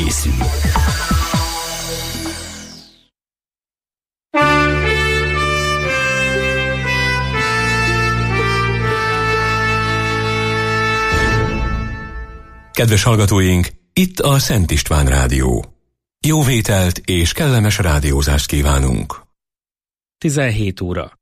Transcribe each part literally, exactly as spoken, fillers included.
készül. Kedves hallgatóink, itt a Szent István Rádió. Jó vételt és kellemes rádiózást kívánunk. tizenhét óra.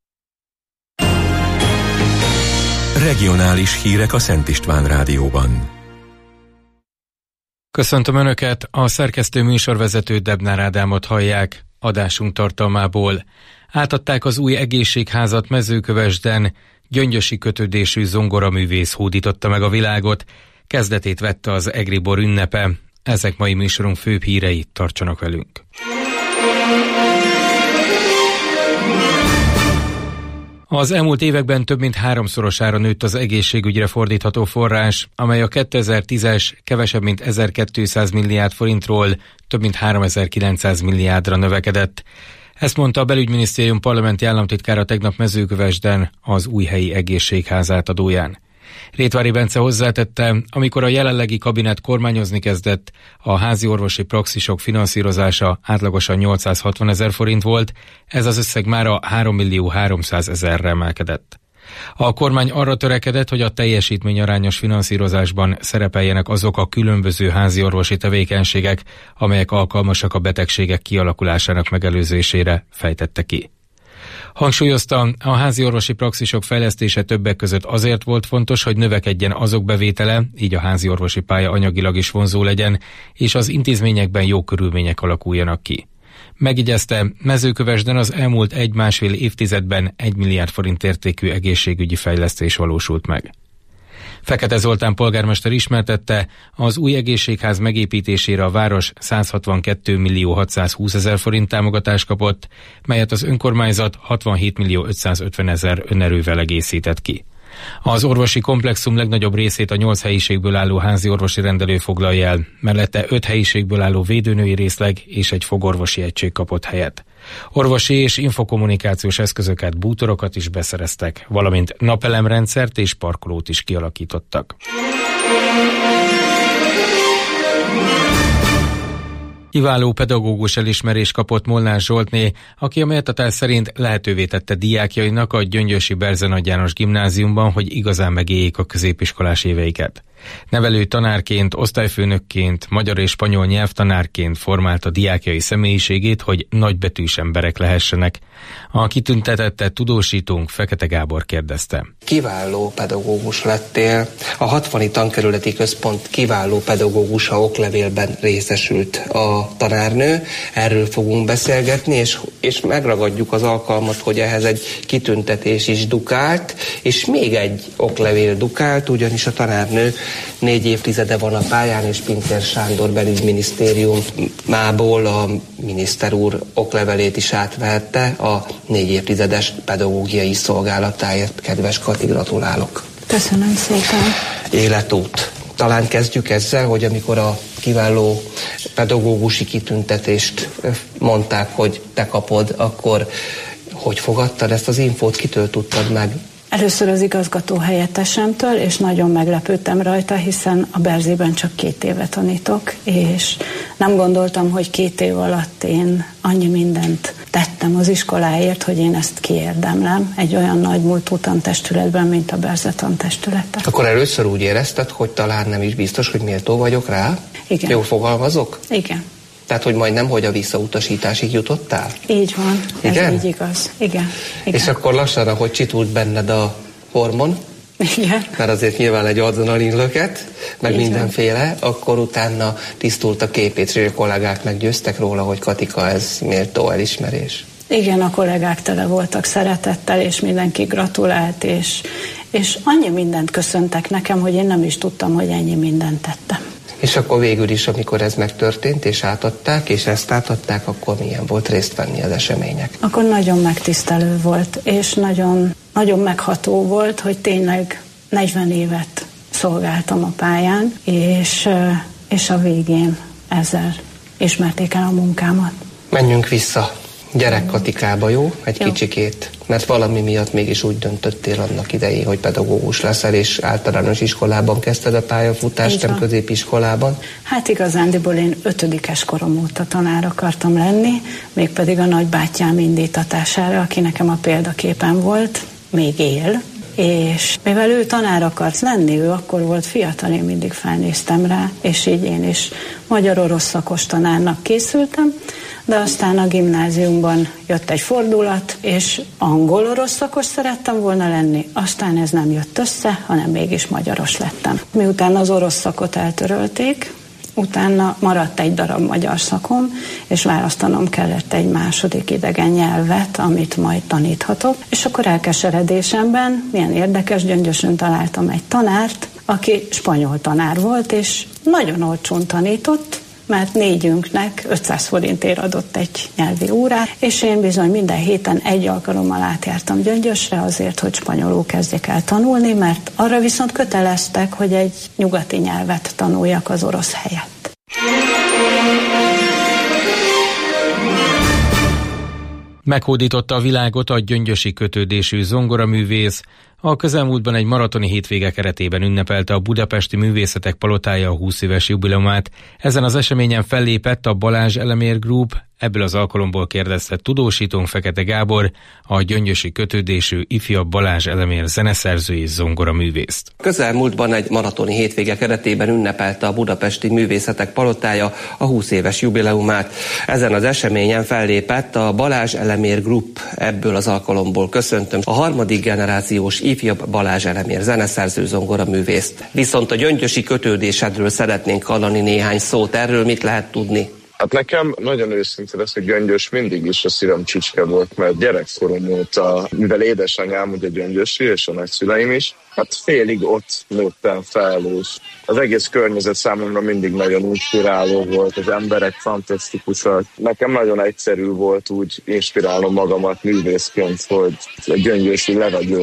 Regionális hírek a Szent István Rádióban. Köszöntöm Önöket, a szerkesztő műsorvezető Debnár Ádámot hallják. Adásunk tartalmából: átadták az új egészségházat Mezőkövesden, gyöngyösi kötődésű zongoraművész hódította meg a világot, kezdetét vette az Egribor ünnepe. Ezek mai műsorunk főbb hírei, tartsanak velünk. Az elmúlt években több mint háromszorosára nőtt az egészségügyre fordítható forrás, amely a kétezer-tízes kevesebb mint ezerkétszáz milliárd forintról több mint háromezer-kilencszáz milliárdra növekedett. Ezt mondta a Belügyminisztérium parlamenti államtitkára tegnap Mezőkövesden az új helyi egészségház átadóján. Rétvári Bence hozzátette, amikor a jelenlegi kabinet kormányozni kezdett, a házi orvosi praxisok finanszírozása átlagosan nyolcszázhatvan ezer forint volt, ez az összeg már a három millió háromszázezerre emelkedett. A kormány arra törekedett, hogy a teljesítményarányos finanszírozásban szerepeljenek azok a különböző házi orvosi tevékenységek, amelyek alkalmasak a betegségek kialakulásának megelőzésére, fejtette ki. Hangsúlyozta, a házi orvosi praxisok fejlesztése többek között azért volt fontos, hogy növekedjen azok bevétele, így a házi orvosi pálya anyagilag is vonzó legyen, és az intézményekben jó körülmények alakuljanak ki. Megjegyezte, Mezőkövesden az elmúlt egy-másfél évtizedben egy milliárd forint értékű egészségügyi fejlesztés valósult meg. Fekete Zoltán polgármester ismertette, az új egészségház megépítésére a város százhatvankettő millió hatszázhúsz ezer forint támogatást kapott, melyet az önkormányzat hatvanhét millió ötszázötven ezer önerővel egészített ki. Az orvosi komplexum legnagyobb részét a nyolc helyiségből álló házi orvosi rendelő foglalja el, mellette öt helyiségből álló védőnői részleg és egy fogorvosi egység kapott helyet. Orvosi és infokommunikációs eszközöket, bútorokat is beszereztek, valamint napelemrendszert és parkolót is kialakítottak. Kiváló pedagógus elismerést kapott Molnár Zsoltné, aki a méltatás szerint lehetővé tette diákjainak a gyöngyösi Berze Nagy János Gimnáziumban, hogy igazán megéljék a középiskolás éveiket. Nevelő tanárként, osztályfőnökként, magyar és spanyol nyelvtanárként formálta diákjai személyiségét, hogy nagybetűs emberek lehessenek. A kitüntetettet tudósítónk Fekete Gábor kérdezte. Kiváló pedagógus lettél. A hatvani tankerületi központ kiváló pedagógusa oklevélben részesült a tanárnő. Erről fogunk beszélgetni, és, és megragadjuk az alkalmat, hogy ehhez egy kitüntetés is dukált, és még egy oklevél dukált, ugyanis a tanárnő négy évtizede van a pályán, és Pintér Sándor belügyminisztériumából a miniszter úr oklevelét is átvehette a négy évtizedes pedagógiai szolgálatáért. Kedves Kati, gratulálok! Köszönöm szépen! Életút. Talán kezdjük ezzel, hogy amikor a kiváló pedagógusi kitüntetést mondták, hogy te kapod, akkor hogy fogadtad ezt az infót, kitől tudtad meg? Először az igazgató helyettesemtől, és nagyon meglepődtem rajta, hiszen a Berzében csak két éve tanítok, és nem gondoltam, hogy két év alatt én annyi mindent tettem az iskoláért, hogy én ezt kiérdemlem egy olyan nagy múltú tantestületben, mint a Berze tantestülete. Akkor először úgy érezted, hogy talán nem is biztos, hogy méltó vagyok rá? Igen. Jól fogalmazok? Igen. Tehát, hogy majdnem, hogy a visszautasításig jutottál? Így van, ez Igen? így igaz. Igen. Igen. És akkor lassan, ahogy csitult benned a hormon, igen. Mert azért nyilván egy adrenalin löket, meg így mindenféle, van. Akkor utána tisztult a képét, és a kollégák meggyőztek róla, hogy Katika, ez méltó elismerés. Igen, a kollégák tele voltak szeretettel, és mindenki gratulált, és, és annyi mindent köszöntek nekem, hogy én nem is tudtam, hogy ennyi mindent tettem. És akkor végül is, amikor ez megtörtént, és átadták, és ezt átadták, akkor milyen volt részt venni az események? Akkor nagyon megtisztelő volt, és nagyon, nagyon megható volt, hogy tényleg negyven évet szolgáltam a pályán, és, és a végén ezzel ismerték el a munkámat. Menjünk vissza gyerek Katikába, jó? Egy jó. Kicsikét mert valami miatt mégis úgy döntöttél annak idején, hogy pedagógus leszel, és általános iskolában kezdted a pályafutást, nem középiskolában? Hát igazándiból én ötödikes korom óta tanár akartam lenni, mégpedig a nagybátyám indítatására, aki nekem a példaképen volt, még él, és mivel ő tanár akart lenni, ő akkor volt fiatal, én mindig felnéztem rá, és így én is magyar-orosz szakos tanárnak készültem, de aztán a gimnáziumban jött egy fordulat, és angol-orosz szakos szerettem volna lenni, aztán ez nem jött össze, hanem mégis magyaros lettem. Miután az orosz szakot eltörölték, utána maradt egy darab magyar szakom, és választanom kellett egy második idegen nyelvet, amit majd taníthatok. És akkor elkeseredésemben, milyen érdekes, Gyöngyösön találtam egy tanárt, aki spanyol tanár volt, és nagyon olcsón tanított, mert négyünknek ötszáz forintért adott egy nyelvi órát, és én bizony minden héten egy alkalommal átjártam Gyöngyösre azért, hogy spanyolul kezdjek el tanulni, mert arra viszont köteleztek, hogy egy nyugati nyelvet tanuljak az orosz helyett. Meghódította a világot a gyöngyösi kötődésű zongoraművész. A közelmúltban egy maratoni hétvége keretében ünnepelte a Budapesti Művészetek Palotája a húsz éves jubileumát. Ezen az eseményen fellépett a Balázs Elemér Group. Ebből az alkalomból kérdezte tudósítónk Fekete Gábor, a gyöngyösi kötődésű ifjabb Balázs Elemér zeneszerző és zongoraművészt. Közelmúltban egy maratoni hétvége keretében ünnepelte a Budapesti Művészetek Palotája a húsz éves jubileumát. Ezen az eseményen fellépett a Balázs Elemér Group. Ebből az alkalomból köszöntöm a harmadik generációs ifjabb Balázs Elemér zeneszerző zongoraművészt. Viszont a gyöngyösi kötődésedről szeretnénk hallani néhány szót. Erről mit lehet tudni? Hát nekem nagyon őszinte lesz, hogy Gyöngyös mindig is a szívem csücske volt, mert gyerekkorom óta, mivel édesanyám ugye gyöngyösi, és a nagyszüleim is, hát félig ott nőttem fel, és az egész környezet számomra mindig nagyon inspiráló volt, az emberek fantasztikusak. Nekem nagyon egyszerű volt úgy inspirálnom magamat művészként, hogy a gyöngyösi levegőt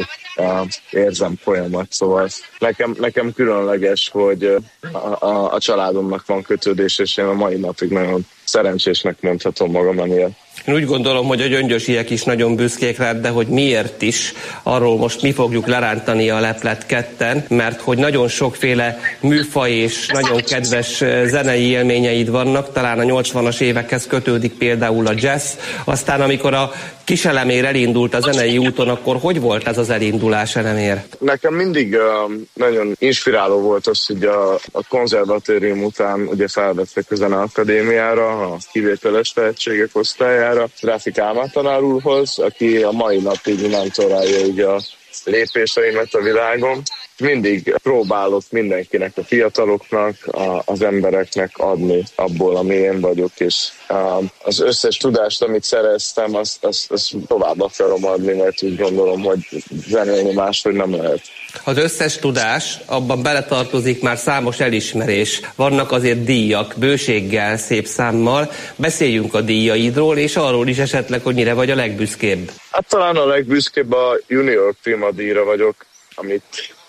érzem folyamat, szóval nekem, nekem különleges, hogy a, a, a családomnak van kötődés, és én a mai napig nagyon szerencsésnek mondhatom magam emiatt. Én úgy gondolom, hogy a gyöngyösiek is nagyon büszkék rád, de hogy miért is, arról most mi fogjuk lerántani a leplet ketten, mert hogy nagyon sokféle műfaj és nagyon kedves zenei élményeid vannak, talán a nyolcvanas évekhez kötődik például a jazz, aztán amikor a Kis Elemér elindult a zenei úton, akkor hogy volt ez az elindulás, Elemér? Nekem mindig uh, nagyon inspiráló volt az, hogy a, a konzervatórium után ugye felvettek a Zeneakadémiára, a kivételes tehetségek osztályára, Ráfik Álmán tanár úrhoz, aki a mai napig mentorálja ugye a lépéseimet a világon. Mindig próbálok mindenkinek, a fiataloknak, a, az embereknek adni abból, ami én vagyok, és um, az összes tudást, amit szereztem, azt, azt, azt tovább akarom adni, mert úgy gondolom, hogy zenélni máshogy nem lehet. Az összes tudás, abban beletartozik már számos elismerés. Vannak azért díjak, bőséggel, szép számmal. Beszéljünk a díjaidról, és arról is esetleg, hogy mire vagy a legbüszkébb. Hát talán a legbüszkébb a Junior Prima díjra vagyok, amit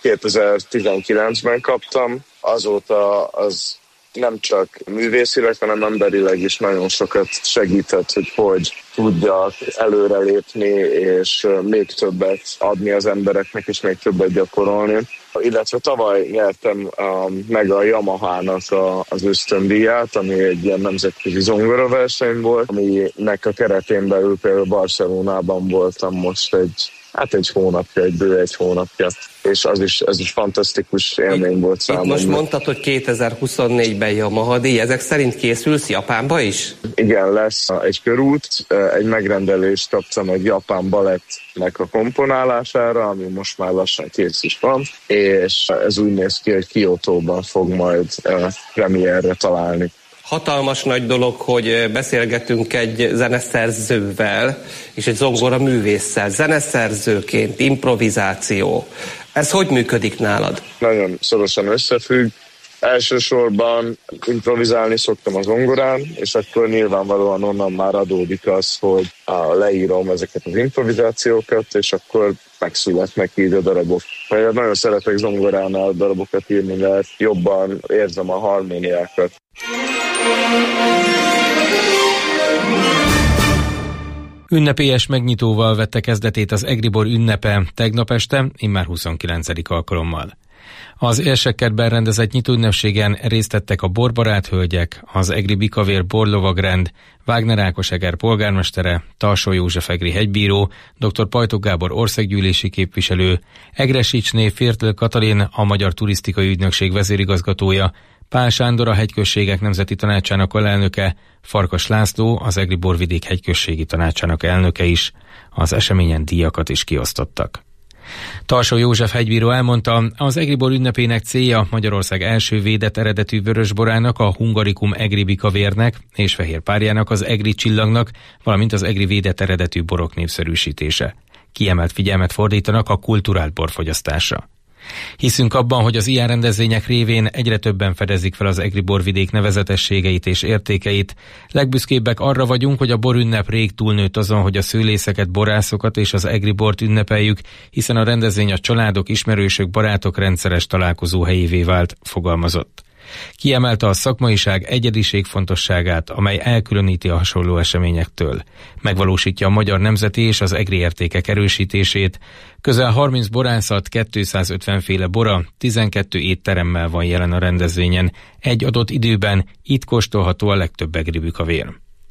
kétezer-tizenkilencben kaptam. Azóta az nem csak művészileg, hanem emberileg is nagyon sokat segített, hogy hogy tudjak előrelépni, és még többet adni az embereknek, és még többet gyakorolni. Illetve tavaly nyertem um, meg a Yamahának a, az ösztöndíját, ami egy ilyen nemzetközi zongoraverseny volt, aminek a keretén belül például Barcelonában voltam most egy Hát egy hónapja, egy bő egy hónapja, és az is, ez is fantasztikus élmény volt számomra. Itt most mondtad, hogy kétezer-huszonnégyben Yamaha díj, ezek szerint készülsz Japánba is? Igen, lesz egy körút, egy megrendelést kaptam egy japán balettnek a komponálására, ami most már lassan kész is van, és ez úgy néz ki, hogy Kiotóban fog majd premierre találni. Hatalmas nagy dolog, hogy beszélgetünk egy zeneszerzővel és egy zongoraművésszel. Zeneszerzőként, improvizáció. Ez hogy működik nálad? Nagyon szorosan összefügg. Elsősorban improvizálni szoktam a zongorán, és akkor nyilvánvalóan onnan már adódik az, hogy leírom ezeket az improvizációkat, és akkor megszületnek így a darabok. Mert nagyon szeretek zongoránál darabokat írni, mert jobban érzem a harmóniákat. Ünnepélyes megnyitóval vette kezdetét az Egri Bor ünnepe tegnap este, immár huszonkilencedik alkalommal. Az érsekkertben rendezett nyitóünnepségen részt vettek a borbarát hölgyek, az Egri Bikavér borlovagrend, Wagner Ákos Eger polgármestere, Talsó József egri hegybíró, dr. Pajtok Gábor országgyűlési képviselő, Egresicsné Fértl Katalin, a Magyar Turisztikai Ügynökség vezérigazgatója, Pál Sándor, a Hegyközségek Nemzeti Tanácsának alelnöke, Farkas László, az Egri Borvidék Hegyközségi Tanácsának elnöke is. Az eseményen díjakat is kiosztottak. Talsó József hegybíró elmondta, az Egri Bor ünnepének célja Magyarország első védett eredetű vörösborának, a Hungarikum Egri Bikavérnek és fehér párjának, az Egri Csillagnak, valamint az egri védett eredetű borok népszerűsítése. Kiemelt figyelmet fordítanak a kulturált borfogyasztásra. Hiszünk abban, hogy az ilyen rendezvények révén egyre többen fedezik fel az Egri borvidék nevezetességeit és értékeit. Legbüszkébbek arra vagyunk, hogy a borünnep rég túlnőtt azon, hogy a szőlészeket, borászokat és az egri bort ünnepeljük, hiszen a rendezvény a családok, ismerősök, barátok rendszeres találkozó helyévé vált, fogalmazott. Kiemelte a szakmaiság, egyediség fontosságát, amely elkülöníti a hasonló eseményektől. Megvalósítja a magyar nemzeti és az egri értékek erősítését. Közel harminc borászat, kétszázötven féle bora, tizenkét étteremmel van jelen a rendezvényen. Egy adott időben itt kóstolható a legtöbb egri bikavér.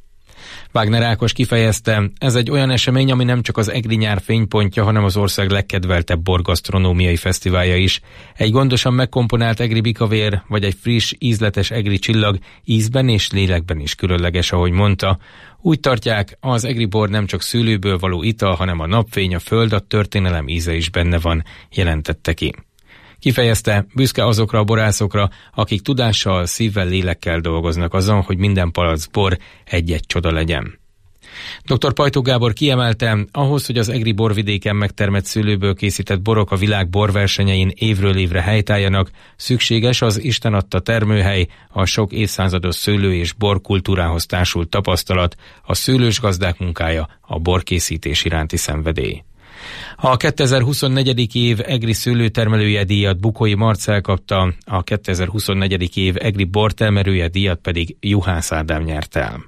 Wagner Ákos kifejezte, ez egy olyan esemény, ami nem csak az egri nyár fénypontja, hanem az ország legkedveltebb borgasztronómiai fesztiválja is. Egy gondosan megkomponált egri bikavér, vagy egy friss, ízletes egri csillag ízben és lélekben is különleges, ahogy mondta. Úgy tartják, az egri bor nem csak szőlőből való ital, hanem a napfény, a föld, a történelem íze is benne van, jelentette ki. Kifejezte, büszke azokra a borászokra, akik tudással, szívvel, lélekkel dolgoznak azon, hogy minden palack bor egy-egy csoda legyen. doktor Pajtok Gábor kiemelte, ahhoz, hogy az egri borvidéken megtermett szőlőből készített borok a világ borversenyein évről évre helytálljanak, szükséges az Isten adta termőhely, a sok évszázados szőlő- és borkultúrához társult tapasztalat, a szőlős gazdák munkája, a borkészítés iránti szenvedély. A kétezer-huszonnégy. év egri szőlőtermelője díjat Bukói Marcell kapta, a kétezer-huszonnégy. év egri bortermelője díjat pedig Juhász Ádám nyert el.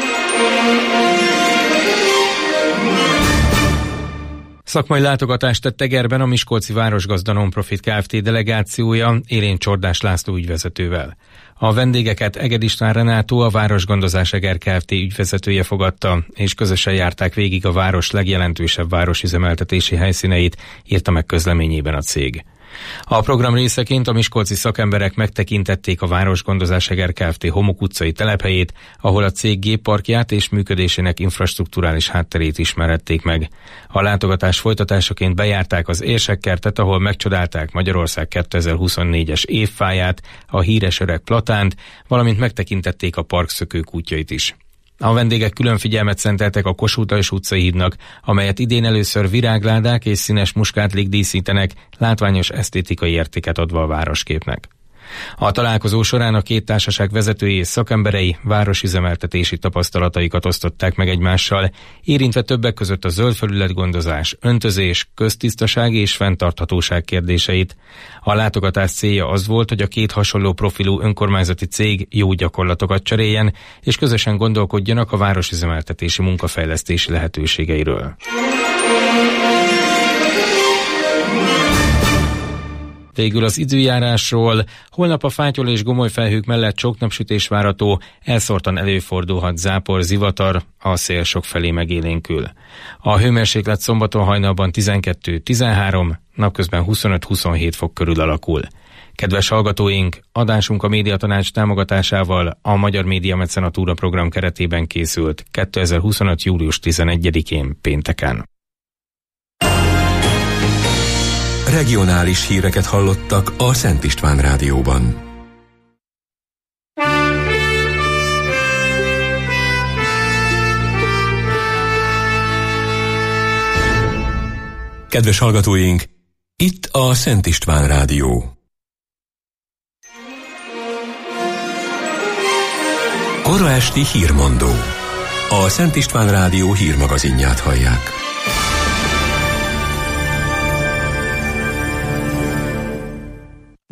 Szakmai látogatást tett Egerben a Miskolci Városgazda Non-Profit Kft. Delegációja Élén Csordás László ügyvezetővel. A vendégeket Eged István Renátó, a Városgondozás Eger Kft. Ügyvezetője fogadta, és közösen járták végig a város legjelentősebb városüzemeltetési helyszíneit, írta meg közleményében a cég. A program részeként a miskolci szakemberek megtekintették a Városgondozás Eger Kft. Homok utcai telephelyét, ahol a cég gépparkját és működésének infrastrukturális hátterét ismerhették meg. A látogatás folytatásaként bejárták az Érsekkertet, ahol megcsodálták Magyarország kétezer-huszonnégyes évfáját, a híres öreg platánt, valamint megtekintették a park szökőkútjait is. A vendégek külön figyelmet szenteltek a Kossuth utcai hídnak, amelyet idén először virágládák és színes muskátlik díszítenek, látványos esztétikai értéket adva a városképnek. A találkozó során a két társaság vezetői és szakemberei városüzemeltetési tapasztalataikat osztották meg egymással, érintve többek között a zöld felületgondozás, öntözés, köztisztaság és fenntarthatóság kérdéseit. A látogatás célja az volt, hogy a két hasonló profilú önkormányzati cég jó gyakorlatokat cseréljen, és közösen gondolkodjanak a városüzemeltetési munkafejlesztési lehetőségeiről. Végül az időjárásról. Holnap a fátyol és gomoly felhők mellett csóknapsütés várható, elszórtan előfordulhat zápor, zivatar, a szél sokfelé megélénkül. A hőmérséklet szombaton hajnalban tizenkettő-tizenhárom, napközben huszonöt-huszonhét fok körül alakul. Kedves hallgatóink, adásunk a Médiatanács támogatásával a Magyar Média Mecenatúra program keretében készült kétezer-huszonöt. július tizenegyedikén pénteken. Regionális híreket hallottak a Szent István Rádióban. Kedves hallgatóink, itt a Szent István Rádió. Kora esti hírmondó. A Szent István Rádió hírmagazinját hallják.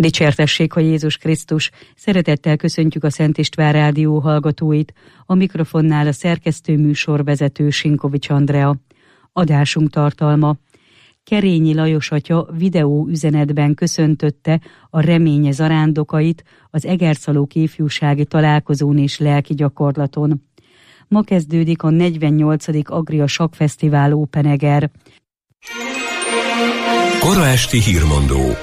Dicsértessék a Jézus Krisztus! Szeretettel köszöntjük a Szent István Rádió hallgatóit, a mikrofonnál a szerkesztő műsorvezető Sinkovics Andrea. Adásunk tartalma. Kerényi Lajos atya videó üzenetben köszöntötte a reménye zarándokait az Egerszalók ifjúsági találkozón és lelki gyakorlaton. Ma kezdődik a negyvennyolcadik Agria Sakkfesztivál Open Eger. Kora esti hírmondó.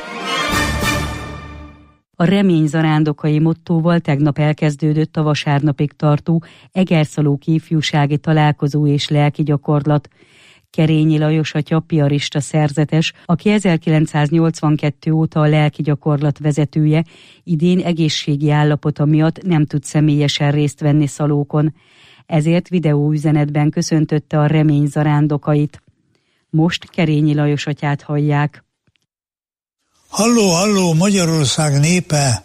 A remény zarándokai mottóval tegnap elkezdődött a vasárnapig tartó Egerszalók ifjúsági találkozó és lelki gyakorlat. Kerényi Lajos atya piarista szerzetes, aki ezerkilencszáznyolcvankettő óta a lelki gyakorlat vezetője, idén egészségi állapota miatt nem tud személyesen részt venni Szalókon. Ezért videóüzenetben köszöntötte a remény zarándokait. Most Kerényi Lajos atyát hallják. Halló, halló, Magyarország népe!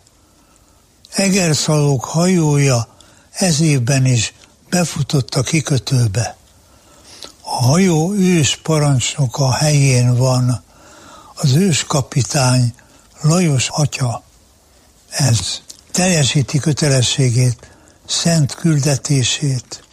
Egerszalók hajója ez évben is befutott a kikötőbe. A hajó ős parancsnoka helyén van, az őskapitány Lajos atya. Ez teljesíti kötelességét, szent küldetését.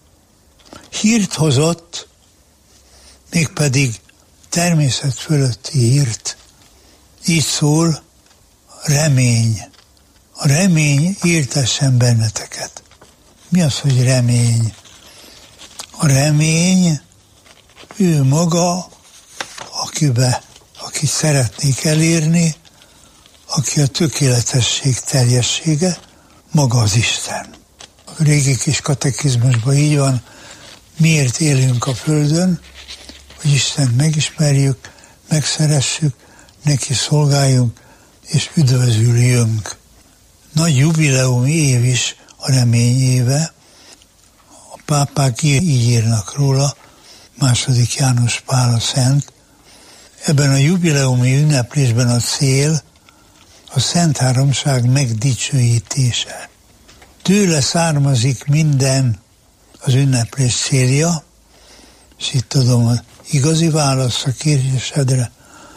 Hírt hozott, mégpedig természet fölötti hírt. Így szól, remény. A remény éltessen benneteket. Mi az, hogy remény? A remény, ő maga, akibe, akit szeretnék elérni, aki a tökéletesség teljessége, maga az Isten. A régi kis katekizmusban így van, miért élünk a Földön, hogy Istent megismerjük, megszeressük, neki szolgáljunk, és üdvözüljünk. Nagy jubileumi év is a remény éve. A pápák így írnak róla, második János Pál a Szent. Ebben a jubileumi ünneplésben a cél a Szent Háromság megdicsőítése. Tőle származik minden az ünneplés célja, és itt adom az igazi választ a kérdésedre,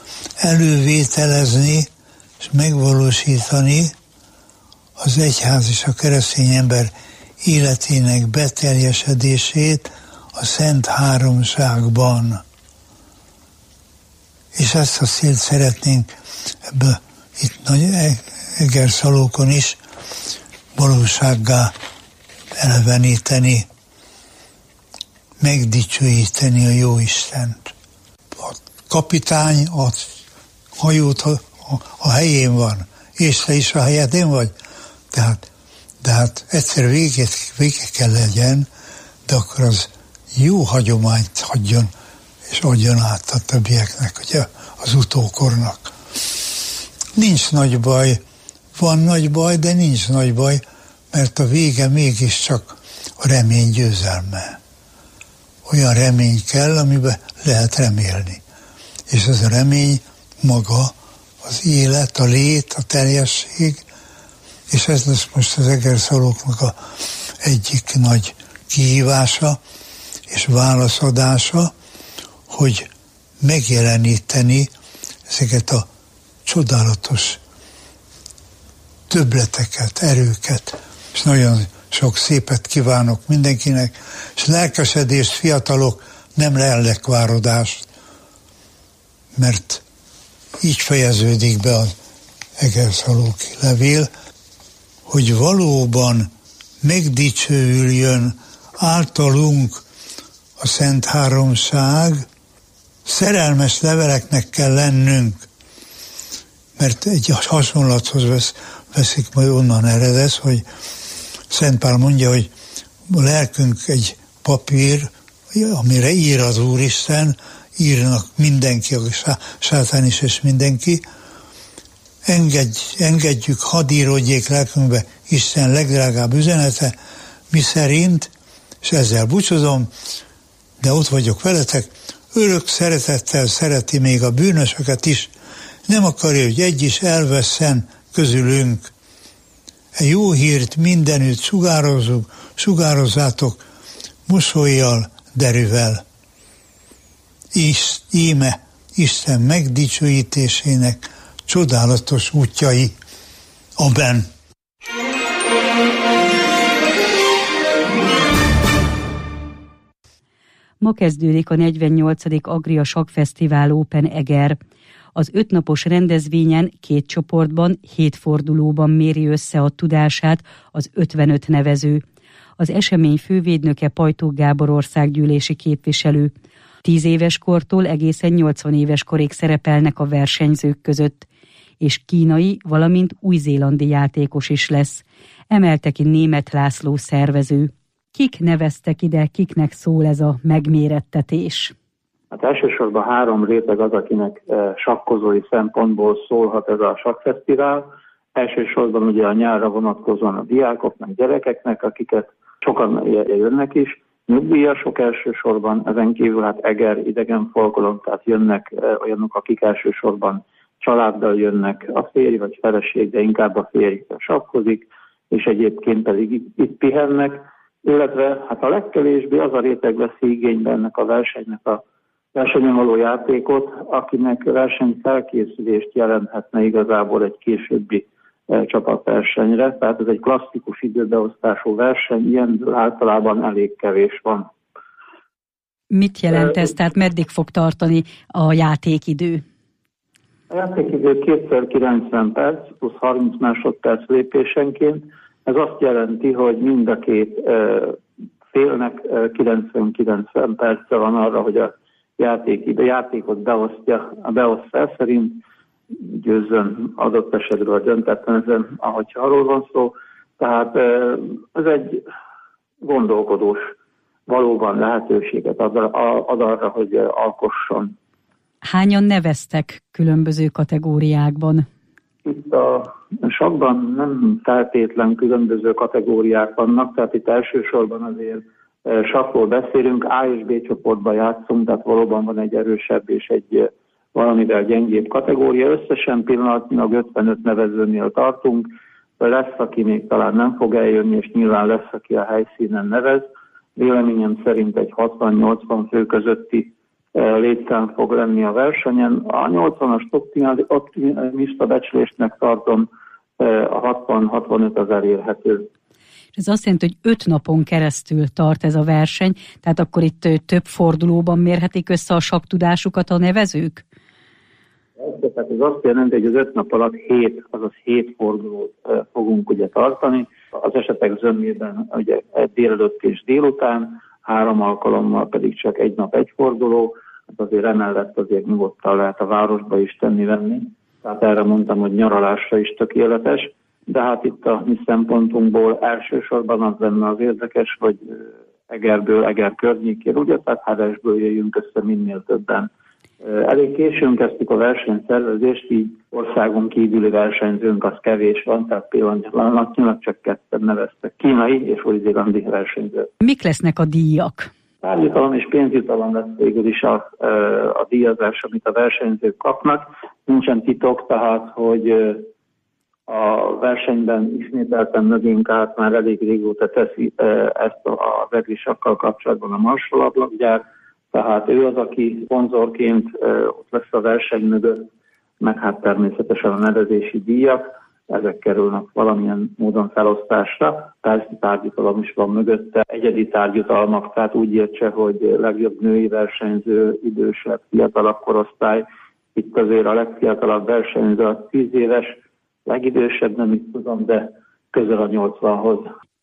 elővételezni és megvalósítani az egyház és a keresztény ember életének beteljesedését a Szent Háromságban. És ezt a célt szeretnénk ebből itt nagy Egerszalókon is valósággá eleveníteni, megdicsőíteni a Jóistent. A kapitány a hajót a, a, a helyén van, és te is a helyedén vagy. Tehát, de hát egyszer véget, vége kell legyen, de akkor az jó hagyományt hagyjon, és adjon át a többieknek, ugye, az utókornak. Nincs nagy baj, van nagy baj, de nincs nagy baj, mert a vége mégiscsak a remény győzelme. Olyan remény kell, amiben lehet remélni. És ez a remény maga az élet, a lét, a teljesség, és ez lesz most az Egerszalóknak a egyik nagy kihívása és válaszadása, hogy megjeleníteni ezeket a csodálatos többleteket, erőket, és nagyon sok szépet kívánok mindenkinek, és lelkesedést, fiatalok, nem lellekvárodást, mert így fejeződik be az Egerszalóki levél, hogy valóban megdicsőüljön általunk a Szent Háromság, szerelmes leveleknek kell lennünk, mert egy hasonlathoz vesz, veszik, majd onnan eredez, hogy Szent Pál mondja, hogy a lelkünk egy papír, amire ír az Úristen, írnak mindenki, a sátán is és mindenki. Engedj, engedjük, hadd íródjék lelkünkbe Isten legdrágább üzenete, mi szerint, és ezzel búcsúzom, de ott vagyok veletek, örök szeretettel szereti még a bűnösöket is, nem akarja, hogy egy is elvesszen közülünk. E jó hírt mindenütt sugározzuk, sugározzátok mosollyal, derűvel. És íme Isten megdicsőítésének csodálatos útjai aben. Ma kezdődik a negyvennyolcadik Agria Sakkfesztivál Open Eger. Az ötnapos rendezvényen két csoportban, hét fordulóban méri össze a tudását az ötvenöt nevező. Az esemény fővédnöke Pajtók Gábor országgyűlési képviselő. Tíz éves kortól egészen nyolcvan éves korig szerepelnek a versenyzők között, és kínai, valamint új-zélandi játékos is lesz, emelte ki Németh László szervező. Kik neveztek ide, kiknek szól ez a megmérettetés? Hát elsősorban három réteg az, akinek sakkozói szempontból szólhat ez a sakkfesztivál. Elsősorban ugye a nyárra vonatkozóan a diákoknak, gyerekeknek, akiket sokan jönnek is. Nyugdíjasok elsősorban, ezen kívül hát Eger, idegen folklor, tehát jönnek olyanok, akik elsősorban családdal jönnek, a férj vagy feleség, de inkább a férj sakkozik, és egyébként pedig itt pihennek. Illetve hát a legkevésbé az a réteg veszi igénybe ennek a versenynek a versenyen való játékot, akinek versenyfelkészülést jelenthetne igazából egy későbbi e, csapatversenyre. Tehát ez egy klasszikus időbeosztású verseny, ilyen általában elég kevés van. Mit jelent ez? Tehát meddig fog tartani a játékidő? A játékidő kétszer kilencven perc, plusz harminc másodperc lépésenként. Ez azt jelenti, hogy mind a két e, félnek kilencven-kilencven perce van arra, hogy a játék, a játékot beosztja, a beosztás szerint győzzön adott esetről a döntetlen, ahogy arról van szó. Tehát ez egy gondolkodós, valóban lehetőséget ad, ad arra, hogy alkosson. Hányan neveztek különböző kategóriákban? Itt a sakkban nem feltétlen különböző kategóriák vannak, tehát itt elsősorban azért sakkról beszélünk, A és B csoportban játszunk, tehát valóban van egy erősebb és egy valamivel gyengébb kategória. Összesen pillanatnyilag ötvenöt nevezőnél tartunk, lesz, aki még talán nem fog eljönni, és nyilván lesz, aki a helyszínen nevez. Véleményem szerint egy hatvan-nyolcvan fő közötti létszám fog lenni a versenyen. A nyolcvanas optimista becslésnek tartom, a hatvan-hatvanöt az elérhető. Ez azt jelenti, hogy öt napon keresztül tart ez a verseny, tehát akkor itt több fordulóban mérhetik össze a sakktudásukat a nevezők? Tehát ez azt jelenti, hogy az öt nap alatt hét, azaz hét fordulót fogunk ugye tartani. Az esetek zömében ugye délelőtt és délután, három alkalommal pedig csak egy nap egy forduló, hát azért emellett azért nyugodtan lehet a városba is tenni-venni. Tehát erre mondtam, hogy nyaralásra is tökéletes. De hát itt a mi szempontunkból elsősorban az lenne az érdekes, hogy Egerből, Eger környékén, ugye, tehát Heresből jöjjünk össze minél többen. Elég későn kezdtük a versenyszervezést, így országon kívüli versenyzőnk az kevés van, tehát pillanatnyilag csak ketten neveztek kínai és új-zélandi versenyzők. Mik lesznek a díjak? Tárgyutalom és pénzjutalom lesz végül is a, a díjazás, amit a versenyzők kapnak. Nincsen titok, tehát, hogy a versenyben ismételten mögénk át már elég régóta teszi ezt a Egri sakkal kapcsolatban a Marshall ablakgyár, tehát ő az, aki szponzorként ott lesz a verseny mögött, meg hát természetesen a nevezési díjak, ezek kerülnek valamilyen módon felosztásra. Persze tárgyutalom is van mögötte, egyedi tárgyutalmak, tehát úgy értse, hogy legjobb női versenyző, idősebb, fiatalabb korosztály. Itt azért a legfiatalabb versenyző a tíz éves, legidősebb, nem is tudom, de közel a nyolcvanhoz.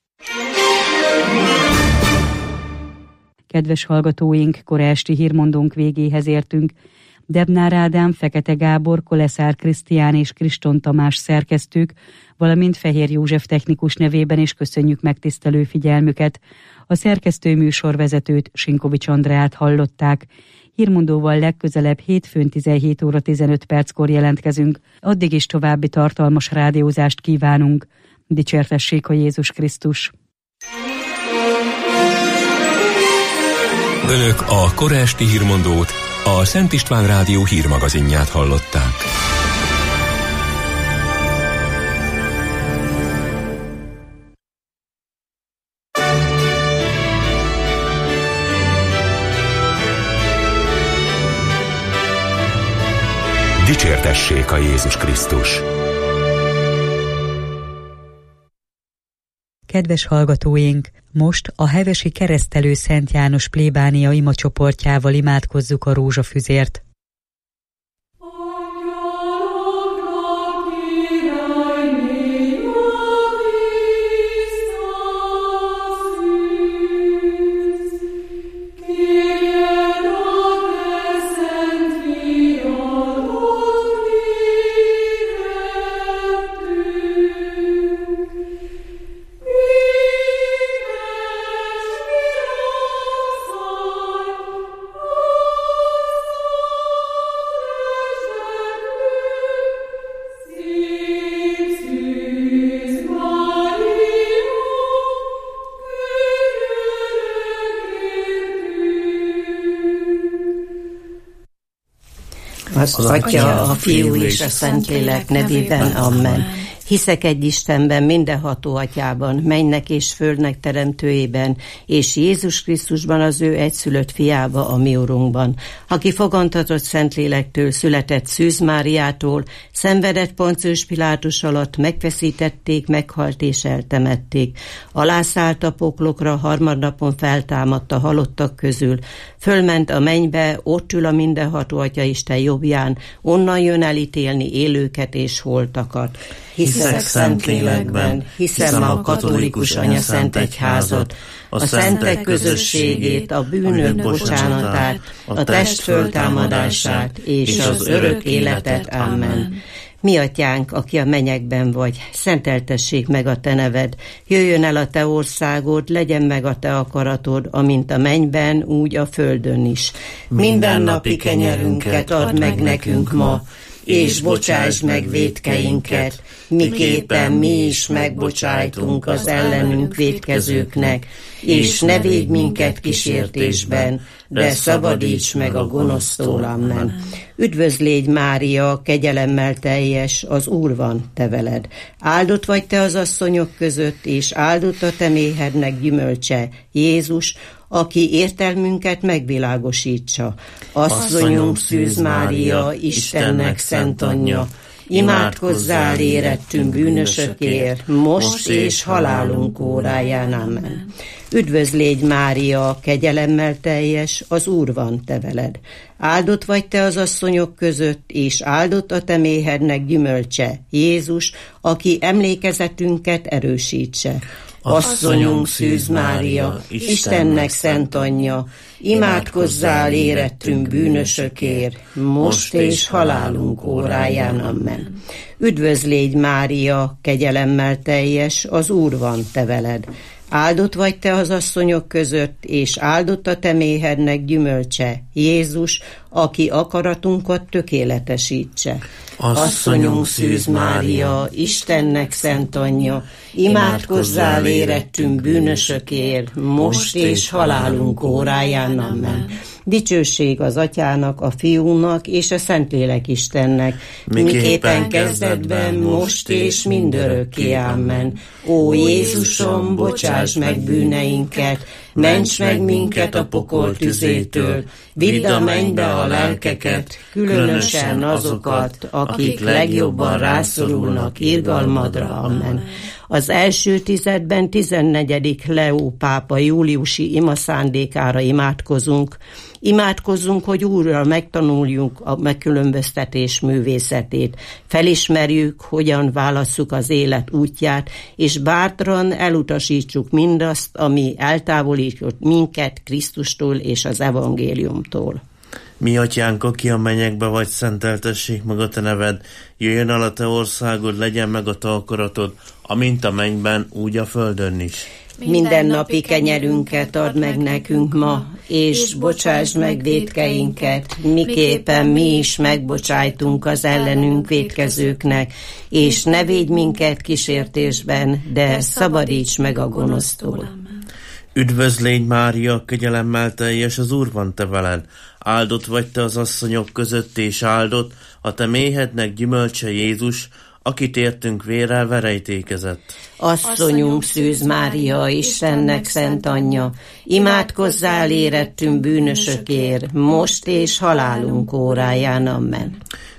Kedves hallgatóink, kora esti hírmondónk végéhez értünk. Debnár Ádám, Fekete Gábor, Koleszár Krisztián és Kriston Tamás szerkesztők, valamint Fehér József technikus nevében is köszönjük megtisztelő figyelmüket. A szerkesztő műsorvezetőt, Sinkovics Andreát hallották. Hírmondóval legközelebb hétfőn tizenhét óra tizenöt perckor jelentkezünk. Addig is további tartalmas rádiózást kívánunk. Dicsértessék a Jézus Krisztus! Önök a kora esti hírmondót, a Szent István Rádió hírmagazinját hallották. Dicsértessék a Jézus Krisztus! Kedves hallgatóink, most a hevesi keresztelő Szent János plébánia imacsoportjával imádkozzuk a rózsafüzért. Az Atya, a Fiú és a Szentlélek nevében, amen. Hiszek egy Istenben, mindenható Atyában, mennynek és földnek teremtőjében, és Jézus Krisztusban, az ő egyszülött fiába, a mi Urunkban, aki fogantatott Szentlélektől, született Szűz Máriától, szenvedett Poncius Pilátus alatt, megfeszítették, meghalt és eltemették. Alászállt a poklokra, harmadnapon feltámadt a halottak közül, fölment a mennybe, ott ül a mindenható Atya Isten jobbján, onnan jön elítélni élőket és holtakat. Hiszek Szentlélekben, hiszem a katolikus anyaszent egyházat, a szentek közösségét, a bűnök bocsánatát, a test föltámadását és az örök életet. Amen. Mi atyánk, aki a mennyekben vagy, szenteltessék meg a te neved, jöjjön el a te országod, legyen meg a te akaratod, amint a mennyben, úgy a földön is. Mindennapi kenyerünket add meg nekünk ma, és bocsáss meg vétkeinket, miképpen mi is megbocsájtunk az ellenünk vétkezőknek, és ne védj minket kísértésben, de szabadíts meg a gonosztól. Amen. Üdvözl légy, Mária, kegyelemmel teljes, az Úr van te veled. Áldott vagy te az asszonyok között, és áldott a te méhednek gyümölcse, Jézus, aki értelmünket megvilágosítsa. Asszonyunk Szűz Mária, Istennek szent anyja, imádkozzál érettünk bűnösökért, most és halálunk óráján. Amen. Üdvözl légy, Mária, kegyelemmel teljes, az Úr van te veled. Áldott vagy te az asszonyok között, és áldott a te méhednek gyümölcse, Jézus, aki emlékezetünket erősítse. Asszonyunk Szűz Mária, Istennek szent anyja, imádkozzál érettünk bűnösökért, most és halálunk óráján. Amen. Üdvözl légy, Mária, kegyelemmel teljes, az Úr van te veled. Áldott vagy te az asszonyok között, és áldott a te méhednek gyümölcse, Jézus, aki akaratunkat tökéletesítse. Asszonyunk Szűz Mária, Istennek szent anyja, imádkozzál érettünk bűnösökért, most és halálunk óráján. Amen. Dicsőség az Atyának, a Fiúnak és a Szentlélek Istennek, miképpen kezdetben, most és mindörökké. Amen. Ó Jézusom, bocsáss meg bűneinket, ments meg minket a pokol tüzétől, vidd a mennybe a lelkeket, különösen azokat, akik legjobban rászorulnak irgalmadra. Amen. Az első tizedben tizennegyedik Leó pápa júliusi imaszándékára imádkozunk. Imádkozzunk, hogy Úrral megtanuljuk a megkülönböztetés művészetét, felismerjük, hogyan válasszuk az élet útját, és bátran elutasítsuk mindazt, ami eltávolított minket Krisztustól és az evangéliumtól. Mi atyánk, aki a mennyekbe vagy, szenteltessék meg a te neved, jöjjön el a te országod, legyen meg a te akaratod, amint a mennyben, úgy a földön is. Minden napi kenyerünket add meg nekünk ma, és bocsáss meg vétkeinket, miképpen mi is megbocsájtunk az ellenünk vétkezőknek, és ne védj minket kísértésben, de szabadíts meg a gonosztól. Üdvözl légy, Mária, kegyelemmel teljes, az Úr van te veled. Áldott vagy te az asszonyok között, és áldott a te méhednek gyümölcse, Jézus, akit értünk vérrel verejtékezett. Asszonyunk Szűz Mária, Istennek szent anyja, imádkozzál érettünk bűnösökért, most és halálunk óráján. Amen.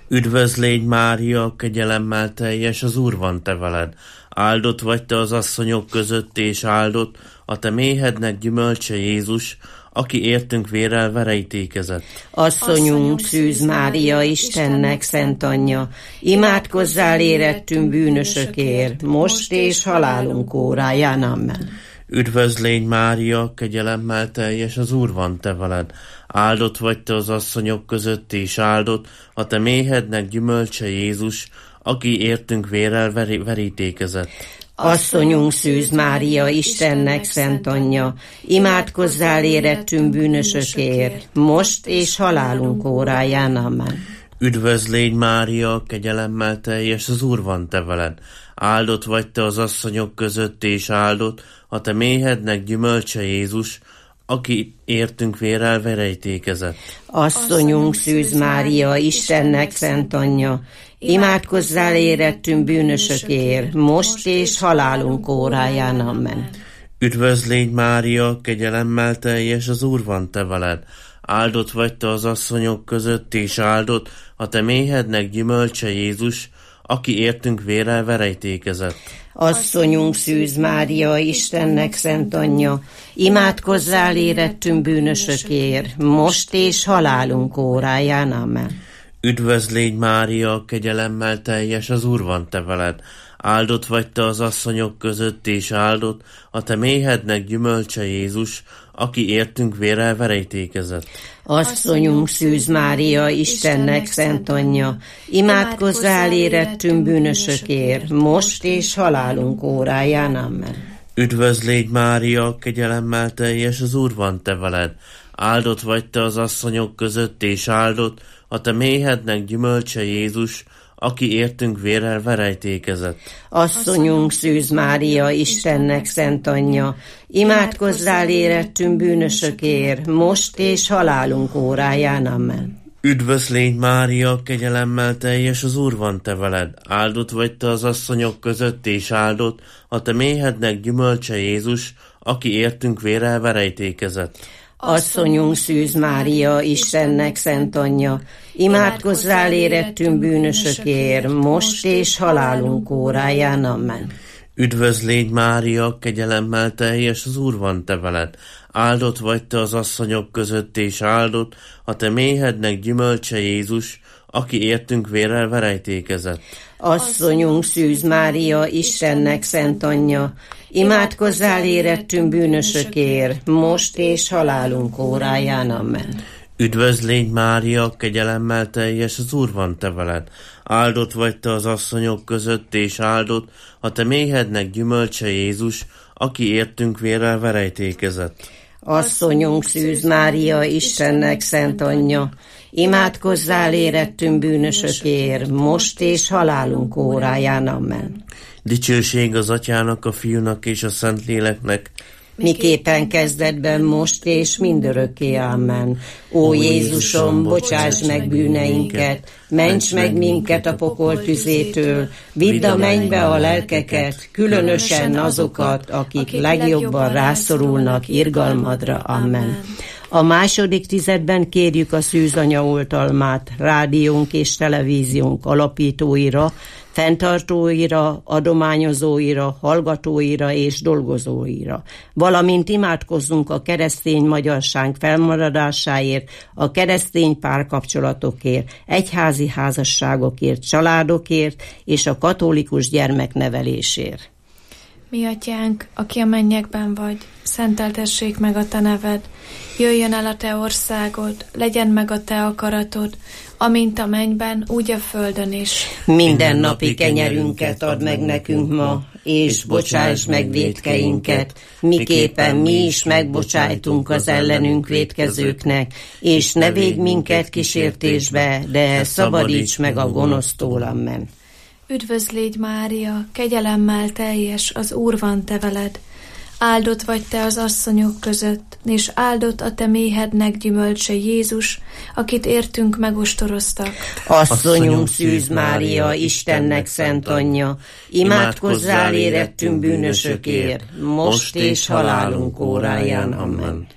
Üdvözl légy Mária, kegyelemmel teljes, az Úr van te veled. Áldott vagy te az asszonyok között, és áldott a te méhednek gyümölcse Jézus, aki értünk vérrel vereitékezett. Asszonyunk, Szűz Mária, Istennek szent anyja, imádkozzál érettünk bűnösökért, most és halálunk óráján. Amen. Üdvözl légy Mária, kegyelemmel teljes, az Úr van te veled. Áldott vagy te az asszonyok között, és áldott a te méhednek gyümölcse Jézus, aki értünk vérrel verítékezett. Asszonyunk, Szűz Mária, Istennek szent anyja, imádkozzál érettünk bűnösökért, most és halálunk óráján. Amen. Üdvözl légy Mária, kegyelemmel teljes, az Úr van te veled. Áldott vagy te az asszonyok között, és áldott a te méhednek gyümölcse Jézus, aki értünk vérrel verejtékezett. Asszonyunk, Szűz Mária, Istennek szent anyja, imádkozzál érettünk bűnösökért, most és halálunk óráján. Amen. Üdvözl légy Mária, kegyelemmel teljes, az Úr van te veled. Áldott vagy te az asszonyok között, és áldott a te méhednek gyümölcse Jézus, aki értünk vérrel verejtékezett. Asszonyunk, Szűz Mária, Istennek szent anyja, imádkozzál érettünk bűnösökért, most és halálunk óráján. Amen. Üdvözl légy Mária, kegyelemmel teljes, az Úr van te veled. Áldott vagy te az asszonyok között, és áldott a te méhednek gyümölcse Jézus, aki értünk vérrel verejtékezett. Asszonyunk, Szűz Mária, Istennek szent anyja, imádkozzál érettünk bűnösökért, most és halálunk óráján. Amen. Üdvözl légy Mária, kegyelemmel teljes, az Úr van te veled. Áldott vagy te az asszonyok között, és áldott a te méhednek gyümölcse Jézus, aki értünk vérrel verejtékezett. Asszonyunk, Szűz Mária, Istennek szent anyja, imádkozzál érettünk bűnösökért, most és halálunk óráján. Amen. Üdvözl légy Mária, kegyelemmel teljes, az Úr van te veled. Áldott vagy te az asszonyok között, és áldott a te méhednek gyümölcse Jézus, aki értünk vérrel verejtékezett. Asszonyunk, Szűz Mária, Istennek szent anyja, imádkozzál érettünk bűnösökért, most és halálunk óráján. Amen. Üdvözl légy Mária, kegyelemmel teljes, az Úr van te veled. Áldott vagy te az asszonyok között, és áldott a te méhednek gyümölcse Jézus, aki értünk vérrel verejtékezett. Asszonyunk, Szűz Mária, Istennek szent anyja, imádkozzál érettünk bűnösökért, most és halálunk óráján. Amen. Üdvözl légy Mária, kegyelemmel teljes, az Úr van te veled. Áldott vagy te az asszonyok között, és áldott a te méhednek gyümölcse Jézus, aki értünk vérrel verejtékezett. Asszonyunk, Szűz Mária, Istennek szent anyja, imádkozzál érettünk bűnösökért, most és halálunk óráján. Amen. Dicsőség az Atyának, a Fiúnak és a Szentléleknek, miképpen kezdetben, most és mindörökké. Amen. Ó Jézusom, bocsáss meg bűneinket, ments meg minket a pokol tüzétől, vidd a mennybe a lelkeket, különösen azokat, akik legjobban rászorulnak irgalmadra. Amen. A második tizedben kérjük a Szűz Anya oltalmát rádiónk és televíziónk alapítóira, fenntartóira, adományozóira, hallgatóira és dolgozóira. Valamint imádkozzunk a keresztény magyarság felmaradásáért, a keresztény párkapcsolatokért, egyházi házasságokért, családokért és a katolikus gyermeknevelésért. Mi atyánk, aki a mennyekben vagy, szenteltessék meg a te neved, jöjjön el a te országod, legyen meg a te akaratod, amint a mennyben, úgy a földön is. Minden napi kenyerünket add meg nekünk ma, és bocsáss meg vétkeinket, miképpen mi is megbocsájtunk az ellenünk vétkezőknek, és ne védj minket kísértésbe, de szabadíts meg a gonosztól. Amen. Üdvözl légy Mária, kegyelemmel teljes, az Úr van te veled. Áldott vagy te az asszonyok között, és áldott a te méhednek gyümölcse Jézus, akit értünk megostoroztak. Asszonyunk, Szűz Mária, Istennek szent anyja, imádkozzál érettünk bűnösökért, most és halálunk óráján. Amen.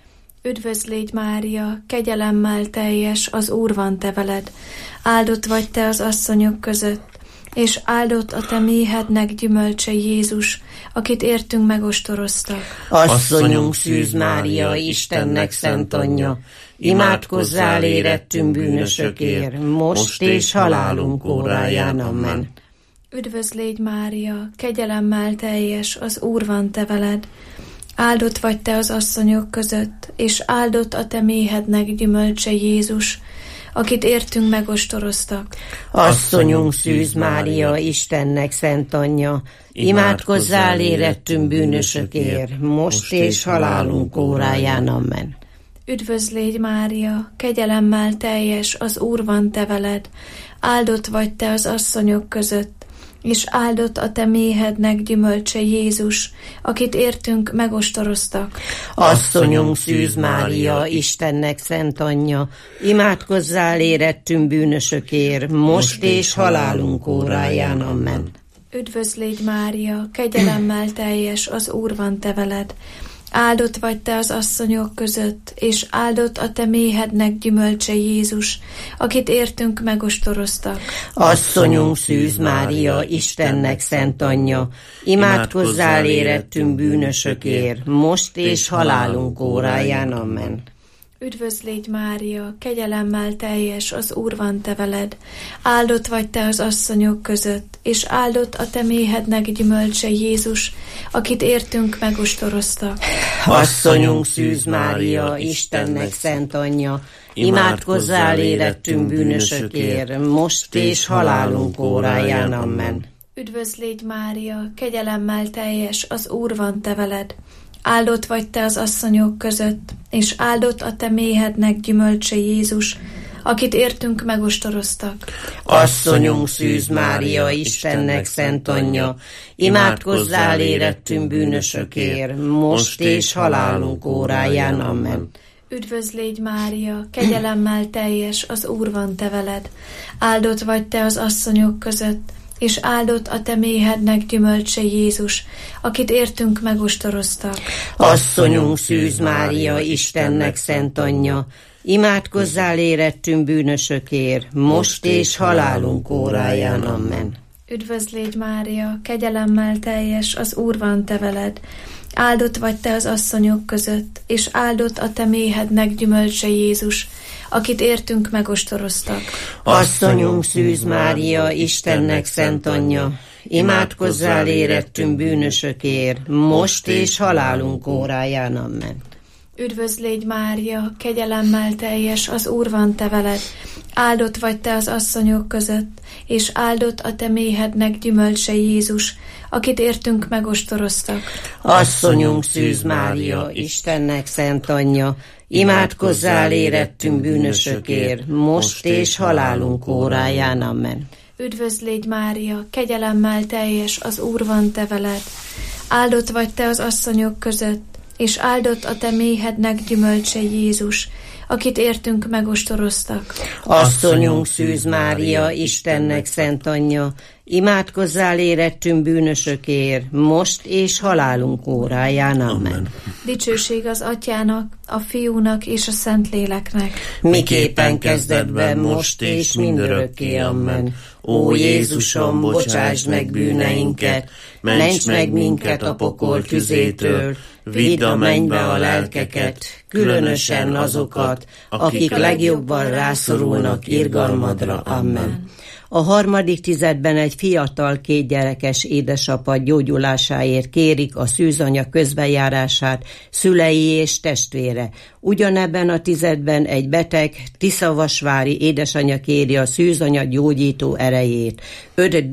Üdvözl légy Mária, kegyelemmel teljes, az Úr van te veled. Áldott vagy te az asszonyok között, és áldott a te méhednek gyümölcse Jézus, akit értünk megostoroztak. Asszonyunk Szűz Mária, Istennek szent anyja, imádkozzál érettünk bűnösökért, most és halálunk óráján. Amen. Üdvözl légy Mária, kegyelemmel teljes, az Úr van te veled. Áldott vagy te az asszonyok között, és áldott a te méhednek gyümölcse Jézus, akit értünk megostoroztak. Asszonyunk Szűz Mária, Istennek szent anyja, imádkozzál érettünk bűnösökért, most és halálunk óráján. Amen. Üdvözl légy Mária, kegyelemmel teljes, az Úr van te veled. Áldott vagy te az asszonyok között, és áldott a te méhednek gyümölcse Jézus, akit értünk megostoroztak. Asszonyunk Szűz Mária, Istennek szent anyja, imádkozzál érettünk bűnösökért, most és halálunk óráján. Amen. Üdvözl légy Mária, kegyelemmel teljes, az Úr van te veled. Áldott vagy te az asszonyok között, és áldott a te méhednek gyümölcse Jézus, akit értünk megostoroztak. Asszonyunk Szűz Mária, Istennek szent anyja, imádkozzál érettünk bűnösökért, most és halálunk óráján. Amen. Üdvözl légy Mária, kegyelemmel teljes, az Úr van te veled. Áldott vagy te az asszonyok között, és áldott a te méhednek gyümölcse Jézus, akit értünk megostoroztak. Asszonyunk Szűz Mária, Istennek szent anyja, imádkozzál érettünk bűnösökért, most és halálunk óráján. Amen. Üdvözl légy Mária, kegyelemmel teljes, az Úr van te veled. Áldott vagy te az asszonyok között, és áldott a te méhednek gyümölcse Jézus, akit értünk megostoroztak. Asszonyunk Szűz Mária, Istennek szent anyja, imádkozzál érettünk bűnösökért, most és halálunk óráján. Amen. Üdvözl légy Mária, kegyelemmel teljes, az Úr van te veled. Áldott vagy te az asszonyok között, és áldott a te méhednek gyümölcse Jézus, akit értünk megostoroztak. Asszonyunk Szűz Mária, Istennek szent anyja, imádkozzál érettünk bűnösökért, most és halálunk óráján. Amen. Üdvözl légy Mária, kegyelemmel teljes, az Úr van te veled. Áldott vagy te az asszonyok között, és áldott a te méhednek gyümölcse Jézus, akit értünk megostoroztak. Asszonyunk Szűz Mária, Istennek szent anyja, imádkozzál érettünk bűnösökért, most és halálunk óráján. Amen. Üdvözl légy Mária, kegyelemmel teljes, az Úr van te veled. Áldott vagy te az asszonyok között, és áldott a te méhednek gyümölcse Jézus, akit értünk megostoroztak. Asszonyunk Szűz Mária, Istennek szent anyja, imádkozzál érettünk bűnösökért, most és halálunk óráján. Amen. Üdvözl légy Mária, kegyelemmel teljes, az Úr van te veled. Áldott vagy te az asszonyok között, és áldott a te méhednek gyümölcse Jézus, akit értünk megostoroztak. Asszonyunk Szűz Mária, Istennek szent anyja, imádkozzál érettünk bűnösökért, most és halálunk óráján. Amen. Dicsőség az Atyának, a Fiúnak és a Szentléleknek. Miképpen kezdetben, most és mindörökké. Amen. Ó Jézusom, bocsásd meg bűneinket, ments meg minket a pokol tüzétől, vidd a mennybe a lelkeket, különösen azokat, akik legjobban rászorulnak irgalmadra. Amen. A harmadik tizedben egy fiatal kétgyerekes édesapa gyógyulásáért kérik a szűzanya közbenjárását szülei és testvére. Ugyanebben a tizedben egy beteg tiszavasvári édesanyja kéri a szűzanya gyógyító erejét. Öt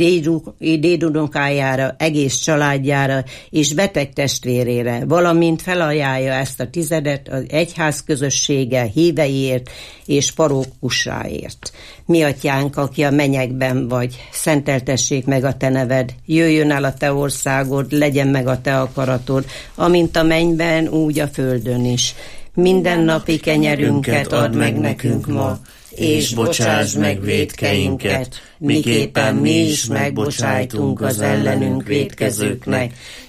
dédunokájára, egész családjára és beteg testvérére, valamint felajánlja ezt a tizedet az egyház közössége híveiért és parókusáért. Mi atyánk, aki a mennyekben vagy, szenteltessék meg a te neved, jöjjön el a te országod, legyen meg a te akaratod, amint a mennyben, úgy a földön is. Minden napi kenyerünket add meg nekünk ma, és bocsásd meg vétkeinket, miképpen mi is megbocsájtunk az ellenünk vétkezőknek,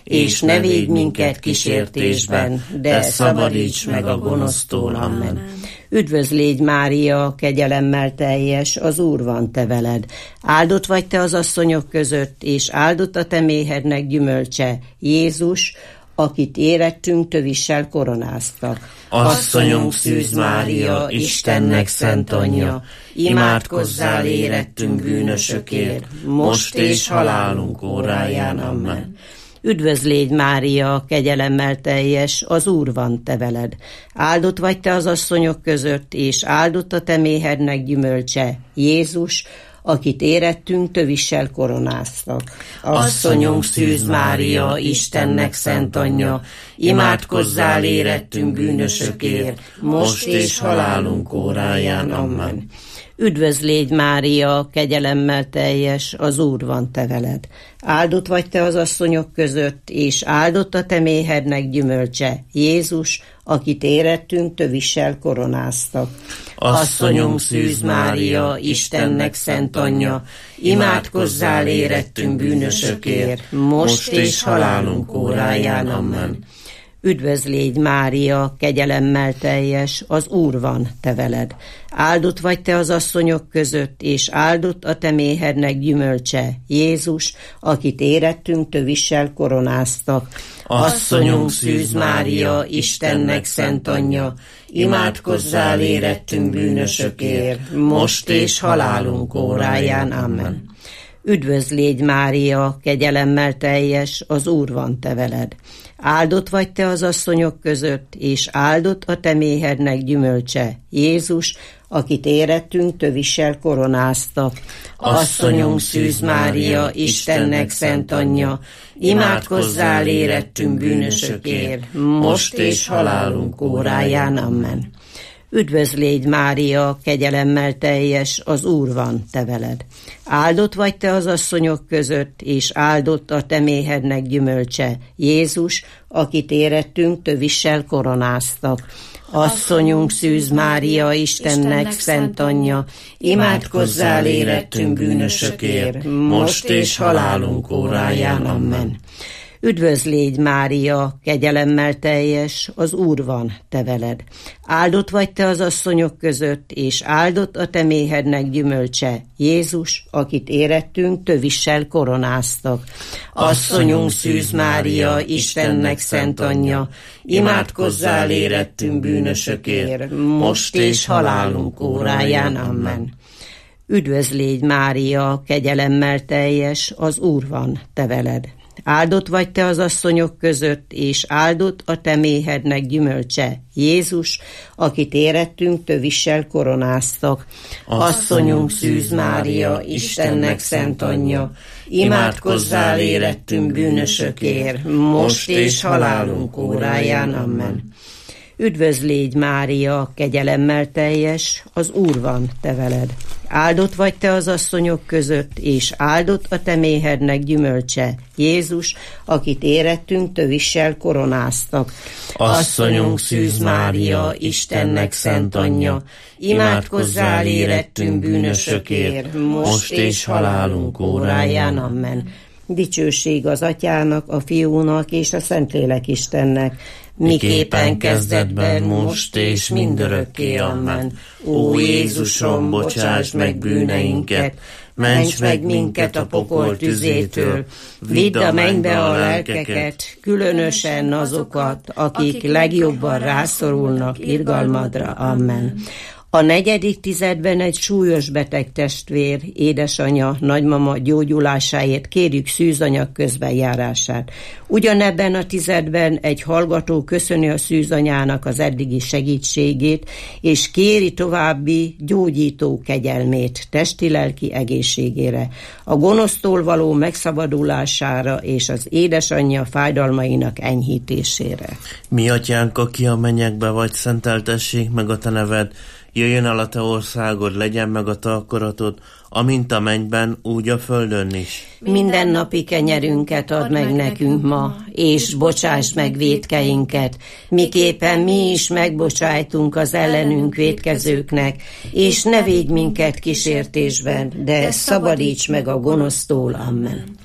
és ne védj minket kísértésben, de szabadíts meg a gonosztól. Amen. Üdvözl légy, Mária, kegyelemmel teljes, az Úr van te veled. Áldott vagy te az asszonyok között, és áldott a te méhednek gyümölcse, Jézus, akit érettünk tövissel koronáztak. Asszonyunk Szűz Mária, Istennek szent anyja, imádkozzál érettünk bűnösökért, most és halálunk óráján. Amen. Üdvözl légy, Mária, kegyelemmel teljes, az Úr van te veled. Áldott vagy te az asszonyok között, és áldott a te méhednek gyümölcse, Jézus, akit érettünk tövissel koronáztak. Asszonyunk Szűz Mária, Istennek szent anyja, imádkozzál érettünk bűnösökért, most és halálunk óráján. Amen. Üdvözl légy, Mária, kegyelemmel teljes, az Úr van te veled. Áldott vagy te az asszonyok között, és áldott a te méhednek gyümölcse, Jézus, akit érettünk tövissel koronáztak. Asszonyunk Szűz Mária, Istennek szent anyja, imádkozzál érettünk bűnösökért, most és halálunk óráján. Amen. Üdvözl légy, Mária, kegyelemmel teljes, az Úr van te veled. Áldott vagy te az asszonyok között, és áldott a te méhednek gyümölcse, Jézus, akit érettünk tövissel koronáztak. Asszonyunk Szűz Mária, Istennek szent anyja, imádkozzál érettünk bűnösökért, most és halálunk óráján. Amen. Üdvözl légy, Mária, kegyelemmel teljes, az Úr van te veled. Áldott vagy te az asszonyok között, és áldott a te méhednek gyümölcse, Jézus, akit érettünk tövissel koronáztak. Asszonyunk Szűz Mária, Istennek szent anyja, imádkozzál érettünk bűnösökért, most és halálunk óráján. Amen. Üdvözl légy, Mária, kegyelemmel teljes, az Úr van te veled. Áldott vagy te az asszonyok között, és áldott a te méhednek gyümölcse, Jézus, akit érettünk tövissel koronáztak. Asszonyunk Szűz Mária, Istennek szent anyja, imádkozzál érettünk bűnösökért, most és halálunk óráján. Amen. Üdvözl légy, Mária, kegyelemmel teljes, az Úr van te veled. Áldott vagy te az asszonyok között, és áldott a te méhednek gyümölcse, Jézus, akit érettünk tövissel koronáztak. Asszonyunk Szűz Mária, Istennek szent anyja, imádkozzál érettünk bűnösökért, most és halálunk óráján. Amen. Üdvözl légy, Mária, kegyelemmel teljes, az Úr van te veled. Áldott vagy te az asszonyok között, és áldott a te méhednek gyümölcse, Jézus, akit érettünk tövissel koronáztak. Asszonyunk Szűz Mária, Istennek szent anyja, imádkozzál érettünk bűnösökért, most és halálunk óráján. Amen. Üdvözl légy, Mária, kegyelemmel teljes, az Úr van te veled. Áldott vagy te az asszonyok között, és áldott a te méhednek gyümölcse, Jézus, akit érettünk tövissel koronáztak. Asszonyunk Szűz Mária, Istennek szent anyja, imádkozzál érettünk bűnösökért, most és halálunk óráján. Amen. Dicsőség az Atyának, a Fiúnak és a Szentlélek Istennek, miképpen kezdetben, most és mindörökké. Amen. Ó Jézusom, bocsáss meg bűneinket, ments meg minket a pokol tüzétől, vidd a mennybe a lelkeket, különösen azokat, akik legjobban rászorulnak irgalmadra. Amen. A negyedik tizedben egy súlyos beteg testvér, édesanyja, nagymama gyógyulásáért kérjük szűzanyag közbenjárását. Ugyanebben a tizedben egy hallgató köszöni a szűzanyának az eddigi segítségét, és kéri további gyógyító kegyelmét testi-lelki egészségére, a gonosztól való megszabadulására és az édesanyja fájdalmainak enyhítésére. Mi atyánk, aki a mennyekbe vagy, szenteltessék meg a te neved, jöjjön el a te országod, legyen meg a te akaratod, amint a mennyben, úgy a földön is. Minden napi kenyerünket add meg nekünk ma, és bocsáss meg vétkeinket, miképpen mi is megbocsájtunk az ellenünk vétkezőknek, és ne védj minket kísértésben, de szabadíts meg a gonosztól. Amen.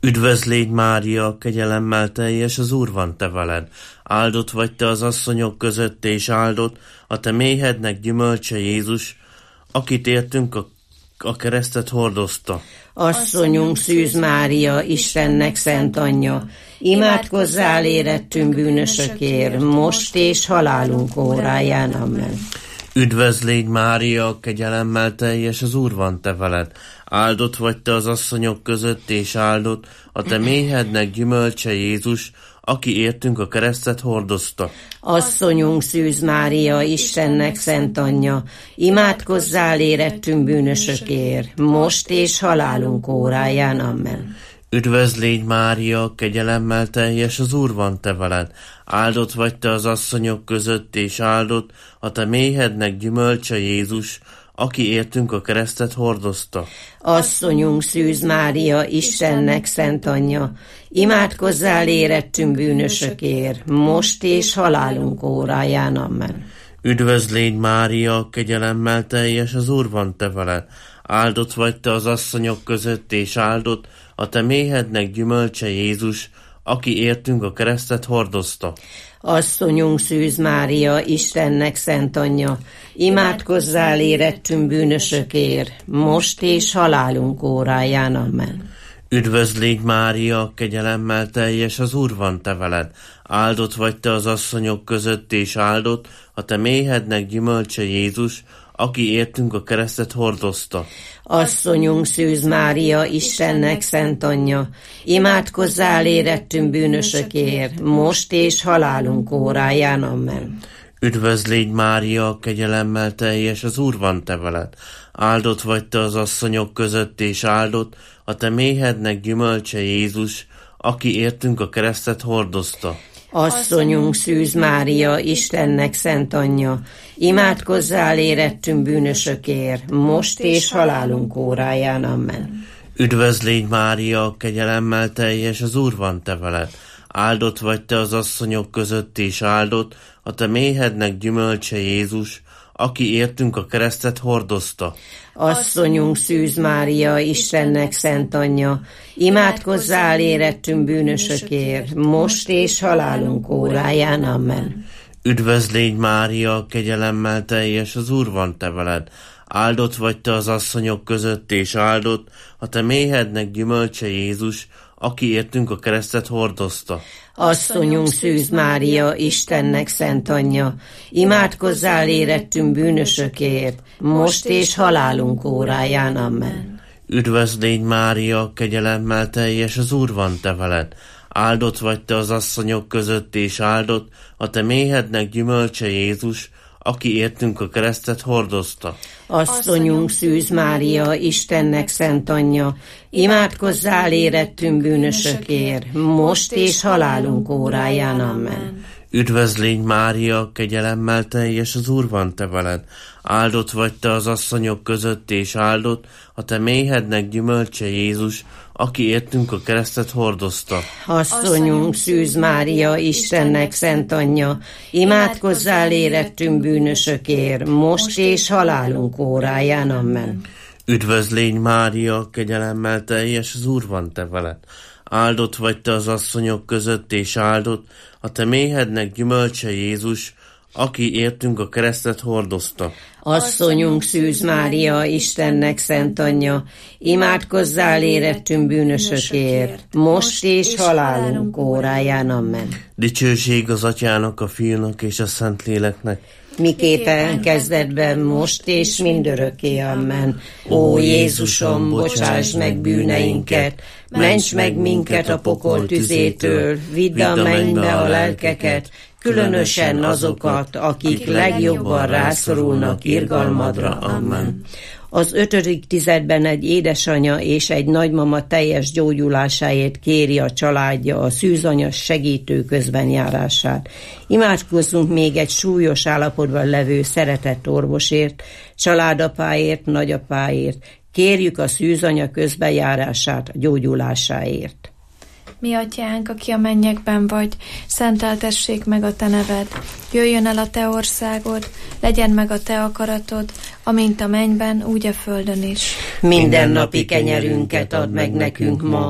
Üdvözl légy Mária, kegyelemmel teljes, az Úr van te veled. Áldott vagy te az asszonyok között, és áldott a te méhednek gyümölcse Jézus, akit értünk a, a keresztet hordozta. Asszonyunk Szűz Mária, Istennek szent anyja, imádkozzál érettünk bűnösökért, most és halálunk óráján. Amen. Üdvözl légy Mária, kegyelemmel teljes, az Úr van te veled. Áldott vagy te az asszonyok között, és áldott a te méhednek gyümölcse Jézus, aki értünk a keresztet hordozta. Asszonyunk Szűz Mária, Istennek szent anyja, imádkozzál érettünk bűnösökért, most és halálunk óráján. Amen. Üdvözl légy Mária, kegyelemmel teljes, az Úr van te veled. Áldott vagy te az asszonyok között, és áldott a te méhednek gyümölcse Jézus, aki értünk a keresztet hordozta. Asszonyunk Szűz Mária, Istennek szent anyja, imádkozzál érettünk bűnösökért, most és halálunk óráján. Amen. Üdvözl légy Mária, kegyelemmel teljes, az Úr van te veled. Áldott vagy te az asszonyok között, és áldott a te méhednek gyümölcse Jézus, aki értünk a keresztet hordozta. Asszonyunk Szűz Mária, Istennek szent anyja, imádkozzál érettünk bűnösökért, most és halálunk óráján. Amen. Üdvözl légy Mária, kegyelemmel teljes, az Úr van te veled. Áldott vagy te az asszonyok között, és áldott a te méhednek gyümölcse Jézus, aki értünk a keresztet hordozta. Asszonyunk Szűz Mária, Istennek szent anyja, imádkozzál érettünk bűnösökért, most és halálunk óráján. Amen. Üdvözl légy Mária, kegyelemmel teljes, az Úr van te veled. Áldott vagy te az asszonyok között, és áldott a te méhednek gyümölcse Jézus, aki értünk a keresztet hordozta. Asszonyunk Szűz Mária, Istennek szent anyja, imádkozzál érettünk bűnösökért, most és halálunk óráján. Amen. Üdvözl légy Mária, kegyelemmel teljes, az Úr van te veled. Áldott vagy te az asszonyok között, és áldott a te méhednek gyümölcse Jézus, aki értünk a keresztet hordozta. Asszonyunk Szűz Mária, Istennek szent anyja, imádkozzál érettünk bűnösökért, most és halálunk óráján. Amen. Üdvözl légy Mária, kegyelemmel teljes, az Úr van te veled. Áldott vagy te az asszonyok között, és áldott a te méhednek gyümölcse Jézus, aki értünk a keresztet hordozta. Asszonyunk Szűz Mária, Istennek szent anyja, imádkozzál érettünk bűnösökért, most és halálunk óráján. Amen. Üdvözl légy Mária, kegyelemmel teljes, az Úr van te veled. Áldott vagy te az asszonyok között, és áldott a te méhednek gyümölcse Jézus, aki értünk a keresztet hordozta. Asszonyunk Szűz Mária, Istennek szent anyja, imádkozzál érettünk bűnösökért, most és halálunk óráján. Amen. Üdvözl légy Mária, kegyelemmel teljes, az Úr van te veled. Áldott vagy te az asszonyok között, és áldott a te méhednek gyümölcse Jézus, aki értünk a keresztet hordozta. Asszonyunk Szűz Mária, Istennek szent anyja, imádkozzál érettünk bűnösökért, most és halálunk óráján. Amen. Üdvözl légy Mária, kegyelemmel teljes, az Úr van te veled. Áldott vagy te az asszonyok között, és áldott a te méhednek gyümölcse Jézus, aki értünk a keresztet hordozta. Asszonyunk Szűz Mária, Istennek szent anyja, imádkozzál érettünk bűnösökért, most és halálunk óráján. Amen. Dicsőség az Atyának, a Fiúnak és a Szentléleknek, miképpen kezdetben, most és mindörökké. Amen. Ó Jézusom, bocsáss meg bűneinket, ments meg minket a pokol tüzétől, vidd a mennybe a lelkeket, különösen azokat, akik legjobban rászorulnak irgalmadra. Amen. Az ötödik tizedben egy édesanya és egy nagymama teljes gyógyulásáért kéri a családja a szűzanya segítő közbenjárását. Imádkozzunk még egy súlyos állapotban levő szeretett orvosért, családapáért, nagyapáért. Kérjük a szűzanya közbenjárását a gyógyulásáért. Mi atyánk, aki a mennyekben vagy, szenteltessék meg a te neved. Jöjjön el a te országod, legyen meg a te akaratod, amint a mennyben, úgy a földön is. Minden napi kenyerünket add meg nekünk ma,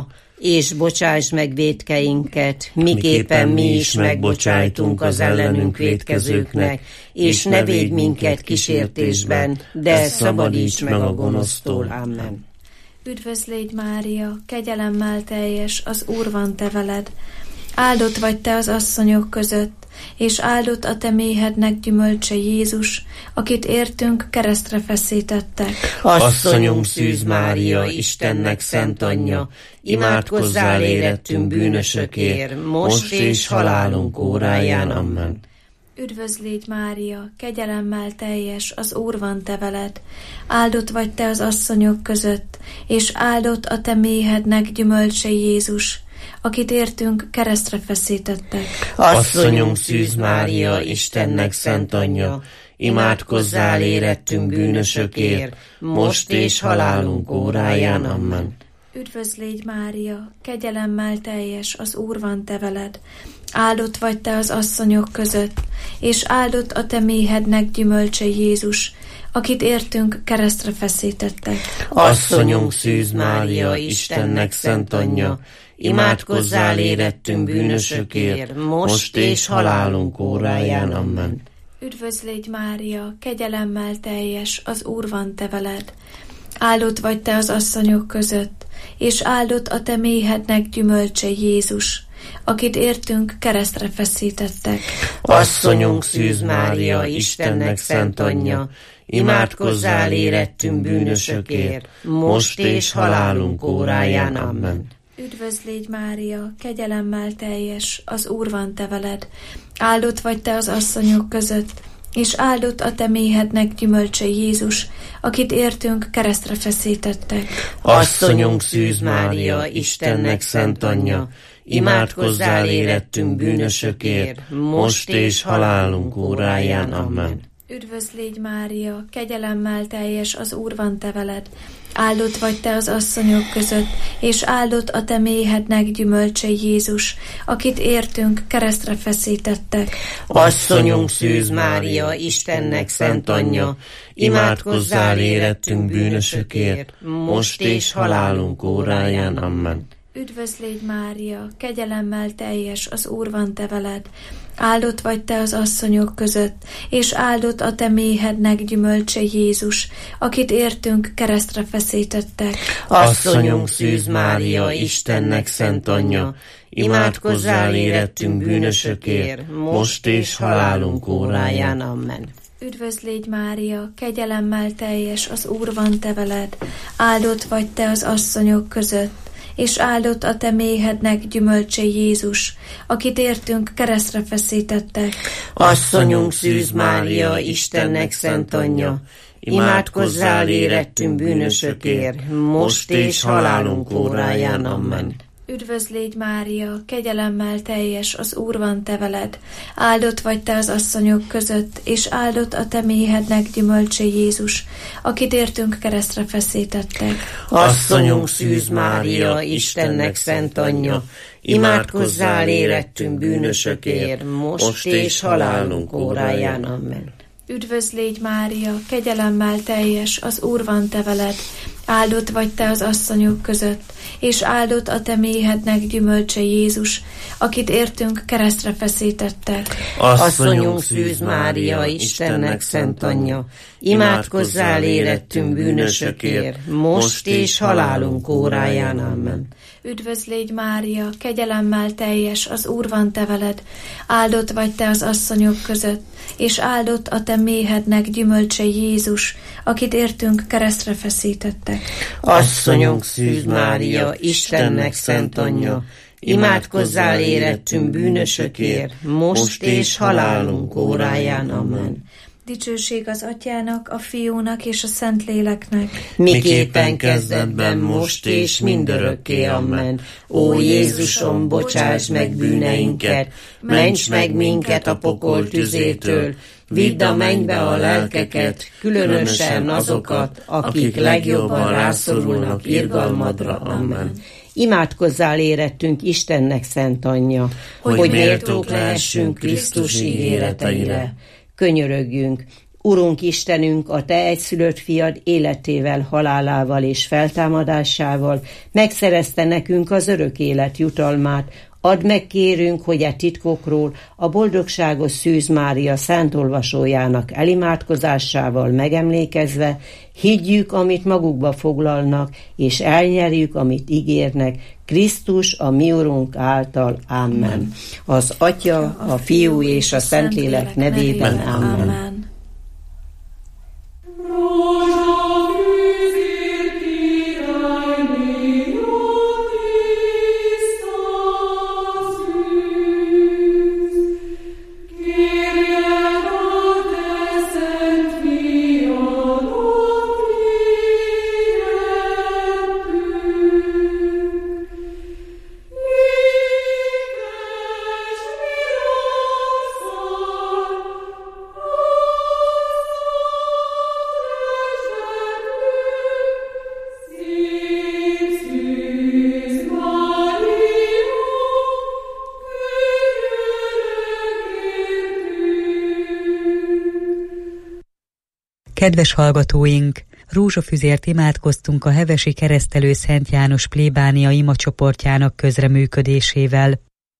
és bocsáss meg vétkeinket, miképpen mi is megbocsájtunk az ellenünk vétkezőknek, és ne védj minket kísértésben, de szabadíts meg a gonosztól. Amen. Üdvözl légy, Mária, kegyelemmel teljes, az Úr van te veled. Áldott vagy te az asszonyok között, és áldott a te méhednek gyümölcse Jézus, akit értünk keresztre feszítettek. Asszonyunk Szűz Mária, Istennek szent anyja, imádkozzál érettünk bűnösökért, most és halálunk óráján. Amen. Üdvözl légy, Mária, kegyelemmel teljes, az Úr van te veled. Áldott vagy te az asszonyok között, és áldott a te méhednek gyümölcse Jézus, akit értünk keresztre feszítettek. Asszonyunk Szűz Mária, Istennek szent anyja, imádkozzál érettünk bűnösökért, most és halálunk óráján. Amen. Üdvözl légy, Mária, kegyelemmel teljes, az Úr van te veled. Áldott vagy te az asszonyok között, és áldott a te méhednek gyümölcse Jézus, akit értünk keresztre feszítettek. Asszonyunk Szűz Mária, Istennek szent anyja, imádkozzál érettünk bűnösökért, most és halálunk óráján. Amen. Üdvözl légy, Mária, kegyelemmel teljes, az Úr van te veled. Áldott vagy te az asszonyok között, és áldott a te méhednek gyümölcse Jézus, akit értünk keresztre feszítettek. Asszonyunk Szűz Mária, Istennek szent anyja, imádkozzál érettünk bűnösökért, most és halálunk óráján. Amen. Üdvözl légy, Mária, kegyelemmel teljes, az Úr van te veled. Áldott vagy te az asszonyok között, és áldott a te méhednek gyümölcse Jézus, akit értünk keresztre feszítettek. Asszonyunk Szűz Mária, Istennek szent anyja, imádkozzál érettünk bűnösökért, most és halálunk óráján. Amen. Üdvözl légy, Mária, kegyelemmel teljes, az Úr van te veled. Áldott vagy te az asszonyok között, és áldott a te méhednek gyümölcse Jézus, akit értünk keresztre feszítettek. Asszonyunk Szűz Mária, Istennek szent anyja, imádkozzál érettünk bűnösökért, most és halálunk óráján. Amen. Üdvözl légy, Mária, kegyelemmel teljes, az Úr van te veled. Áldott vagy te az asszonyok között, és áldott a te méhednek gyümölcse Jézus, akit értünk keresztre feszítettek. Asszonyunk Szűz Mária, Istennek szent anyja, imádkozzál érettünk bűnösökért, most és halálunk óráján. Amen. Üdvözl légy, Mária, kegyelemmel teljes, az Úr van te veled. Áldott vagy te az asszonyok között, és áldott a te méhednek gyümölcse Jézus, akit értünk keresztre feszítettek. Asszonyunk Szűz Mária, Istennek szent anyja, imádkozzál érettünk bűnösökért, most és halálunk óráján. Amen. Üdvözl légy, Mária, kegyelemmel teljes, az Úr van te veled. Áldott vagy te az asszonyok között, és áldott a te méhednek gyümölcse Jézus, akit értünk keresztre feszítettek. Asszonyunk Szűz Mária, Istennek szent anyja, imádkozzál érettünk bűnösökért, most és halálunk óráján. Amen. Üdvözl légy, Mária, kegyelemmel teljes, az Úr van te veled. Áldott vagy te az asszonyok között, és áldott a te méhednek gyümölcse Jézus, akit értünk keresztre feszítettek. Asszonyunk Szűz Mária, Istennek szent anyja, imádkozzál érettünk bűnösökért, most és halálunk óráján. Amen. Üdvözl légy, Mária, kegyelemmel teljes, az Úr van te veled. Áldott vagy te az asszonyok között, és áldott a te méhednek gyümölcse Jézus, akit értünk keresztre feszítettek. Asszonyunk Szűz Mária, Istennek szent anyja, imádkozzál érettünk bűnösökért, most és halálunk óráján. Amen. Dicsőség az Atyának, a Fiúnak és a Szentléleknek. Miképpen kezdetben, most és mindörökké. Amen. Ó Jézusom, bocsáss meg bűneinket, ments meg minket a pokol tüzétől, vidd a mennybe a lelkeket, különösen azokat, akik legjobban rászorulnak irgalmadra. Amen. Imádkozzál érettünk Istennek szent anyja, hogy, hogy méltók lehessünk Krisztus ígéreteire. Könyörögjünk. Urunk Istenünk, a Te egyszülött fiad életével, halálával és feltámadásával megszerezte nekünk az örök élet jutalmát. Add meg, kérünk, hogy e titkokról a boldogságos Szűz Mária szent olvasójának elimádkozásával megemlékezve higgyük, amit magukba foglalnak, és elnyerjük, amit ígérnek, Krisztus, a mi Urunk által. Amen. Az Atya, a Fiú és a Szentlélek nevében. Amen. Kedves hallgatóink! Rózsafüzért imádkoztunk a hevesi keresztelő Szent János plébánia imacsoportjának közreműködésével.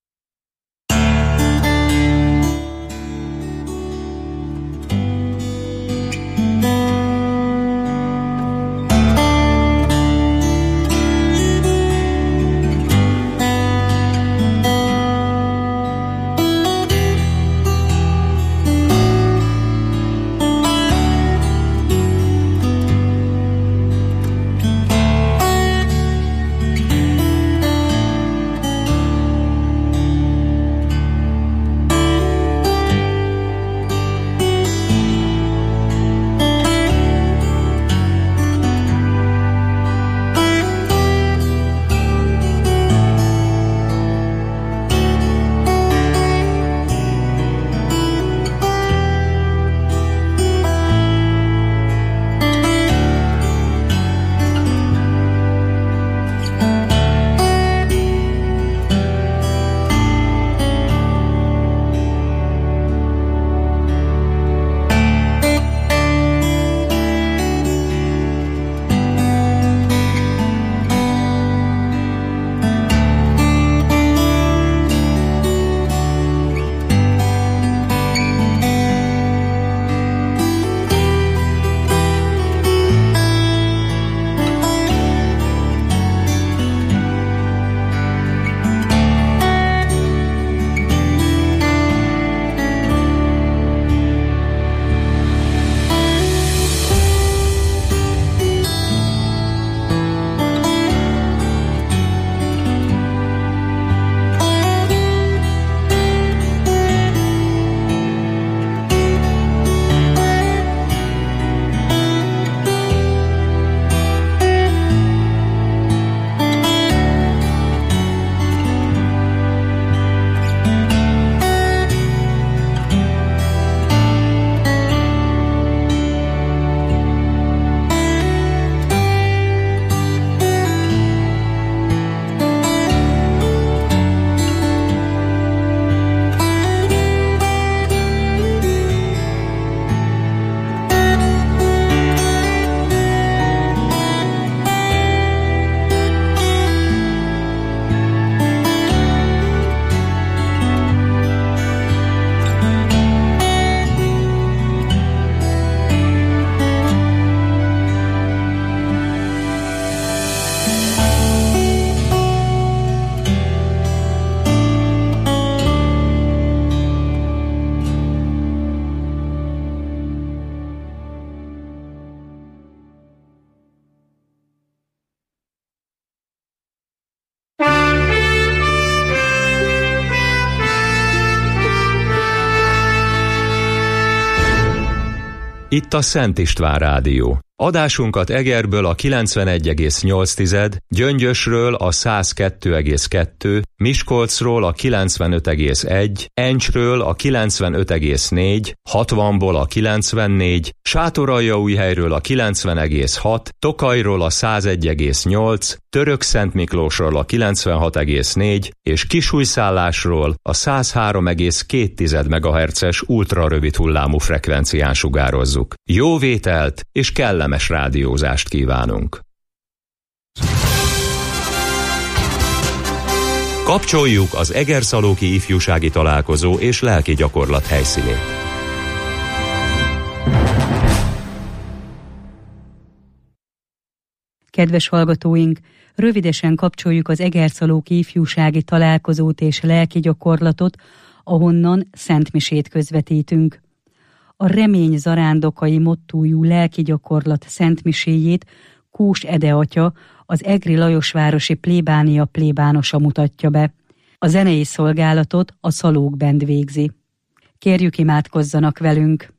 Itt a Szent István Rádió. Adásunkat Egerből a kilencvenegy egész nyolc, Gyöngyösről a száz kettő egész kettő, Miskolcról a kilencvenöt egész egy, Encsről a kilencvenöt egész négy, hatvanból a kilencvennégy, Sátoraljaújhelyről a kilencven egész hat, Tokajról a száz egy egész nyolc, Török Szent Miklósról a kilencvenhat egész négy és Kisújszállásról a száz három egész két megahertzes ultrarövid hullámú frekvencián sugározzuk. Jó vételt és kellemes rádiózást kívánunk! Kapcsoljuk az Egerszalóki Ifjúsági Találkozó és Lelki Gyakorlat helyszínét. Kedves hallgatóink, rövidesen kapcsoljuk az Egerszalóki Ifjúsági Találkozót és Lelki Gyakorlatot, ahonnan szentmisét közvetítünk. A Remény zarándokai mottójú lelki gyakorlat szentmiséjét Kós Ede atya, az Egri Lajosvárosi plébánia plébánosa mutatja be. A zenei szolgálatot a Szalók Band végzi. Kérjük, imádkozzanak velünk!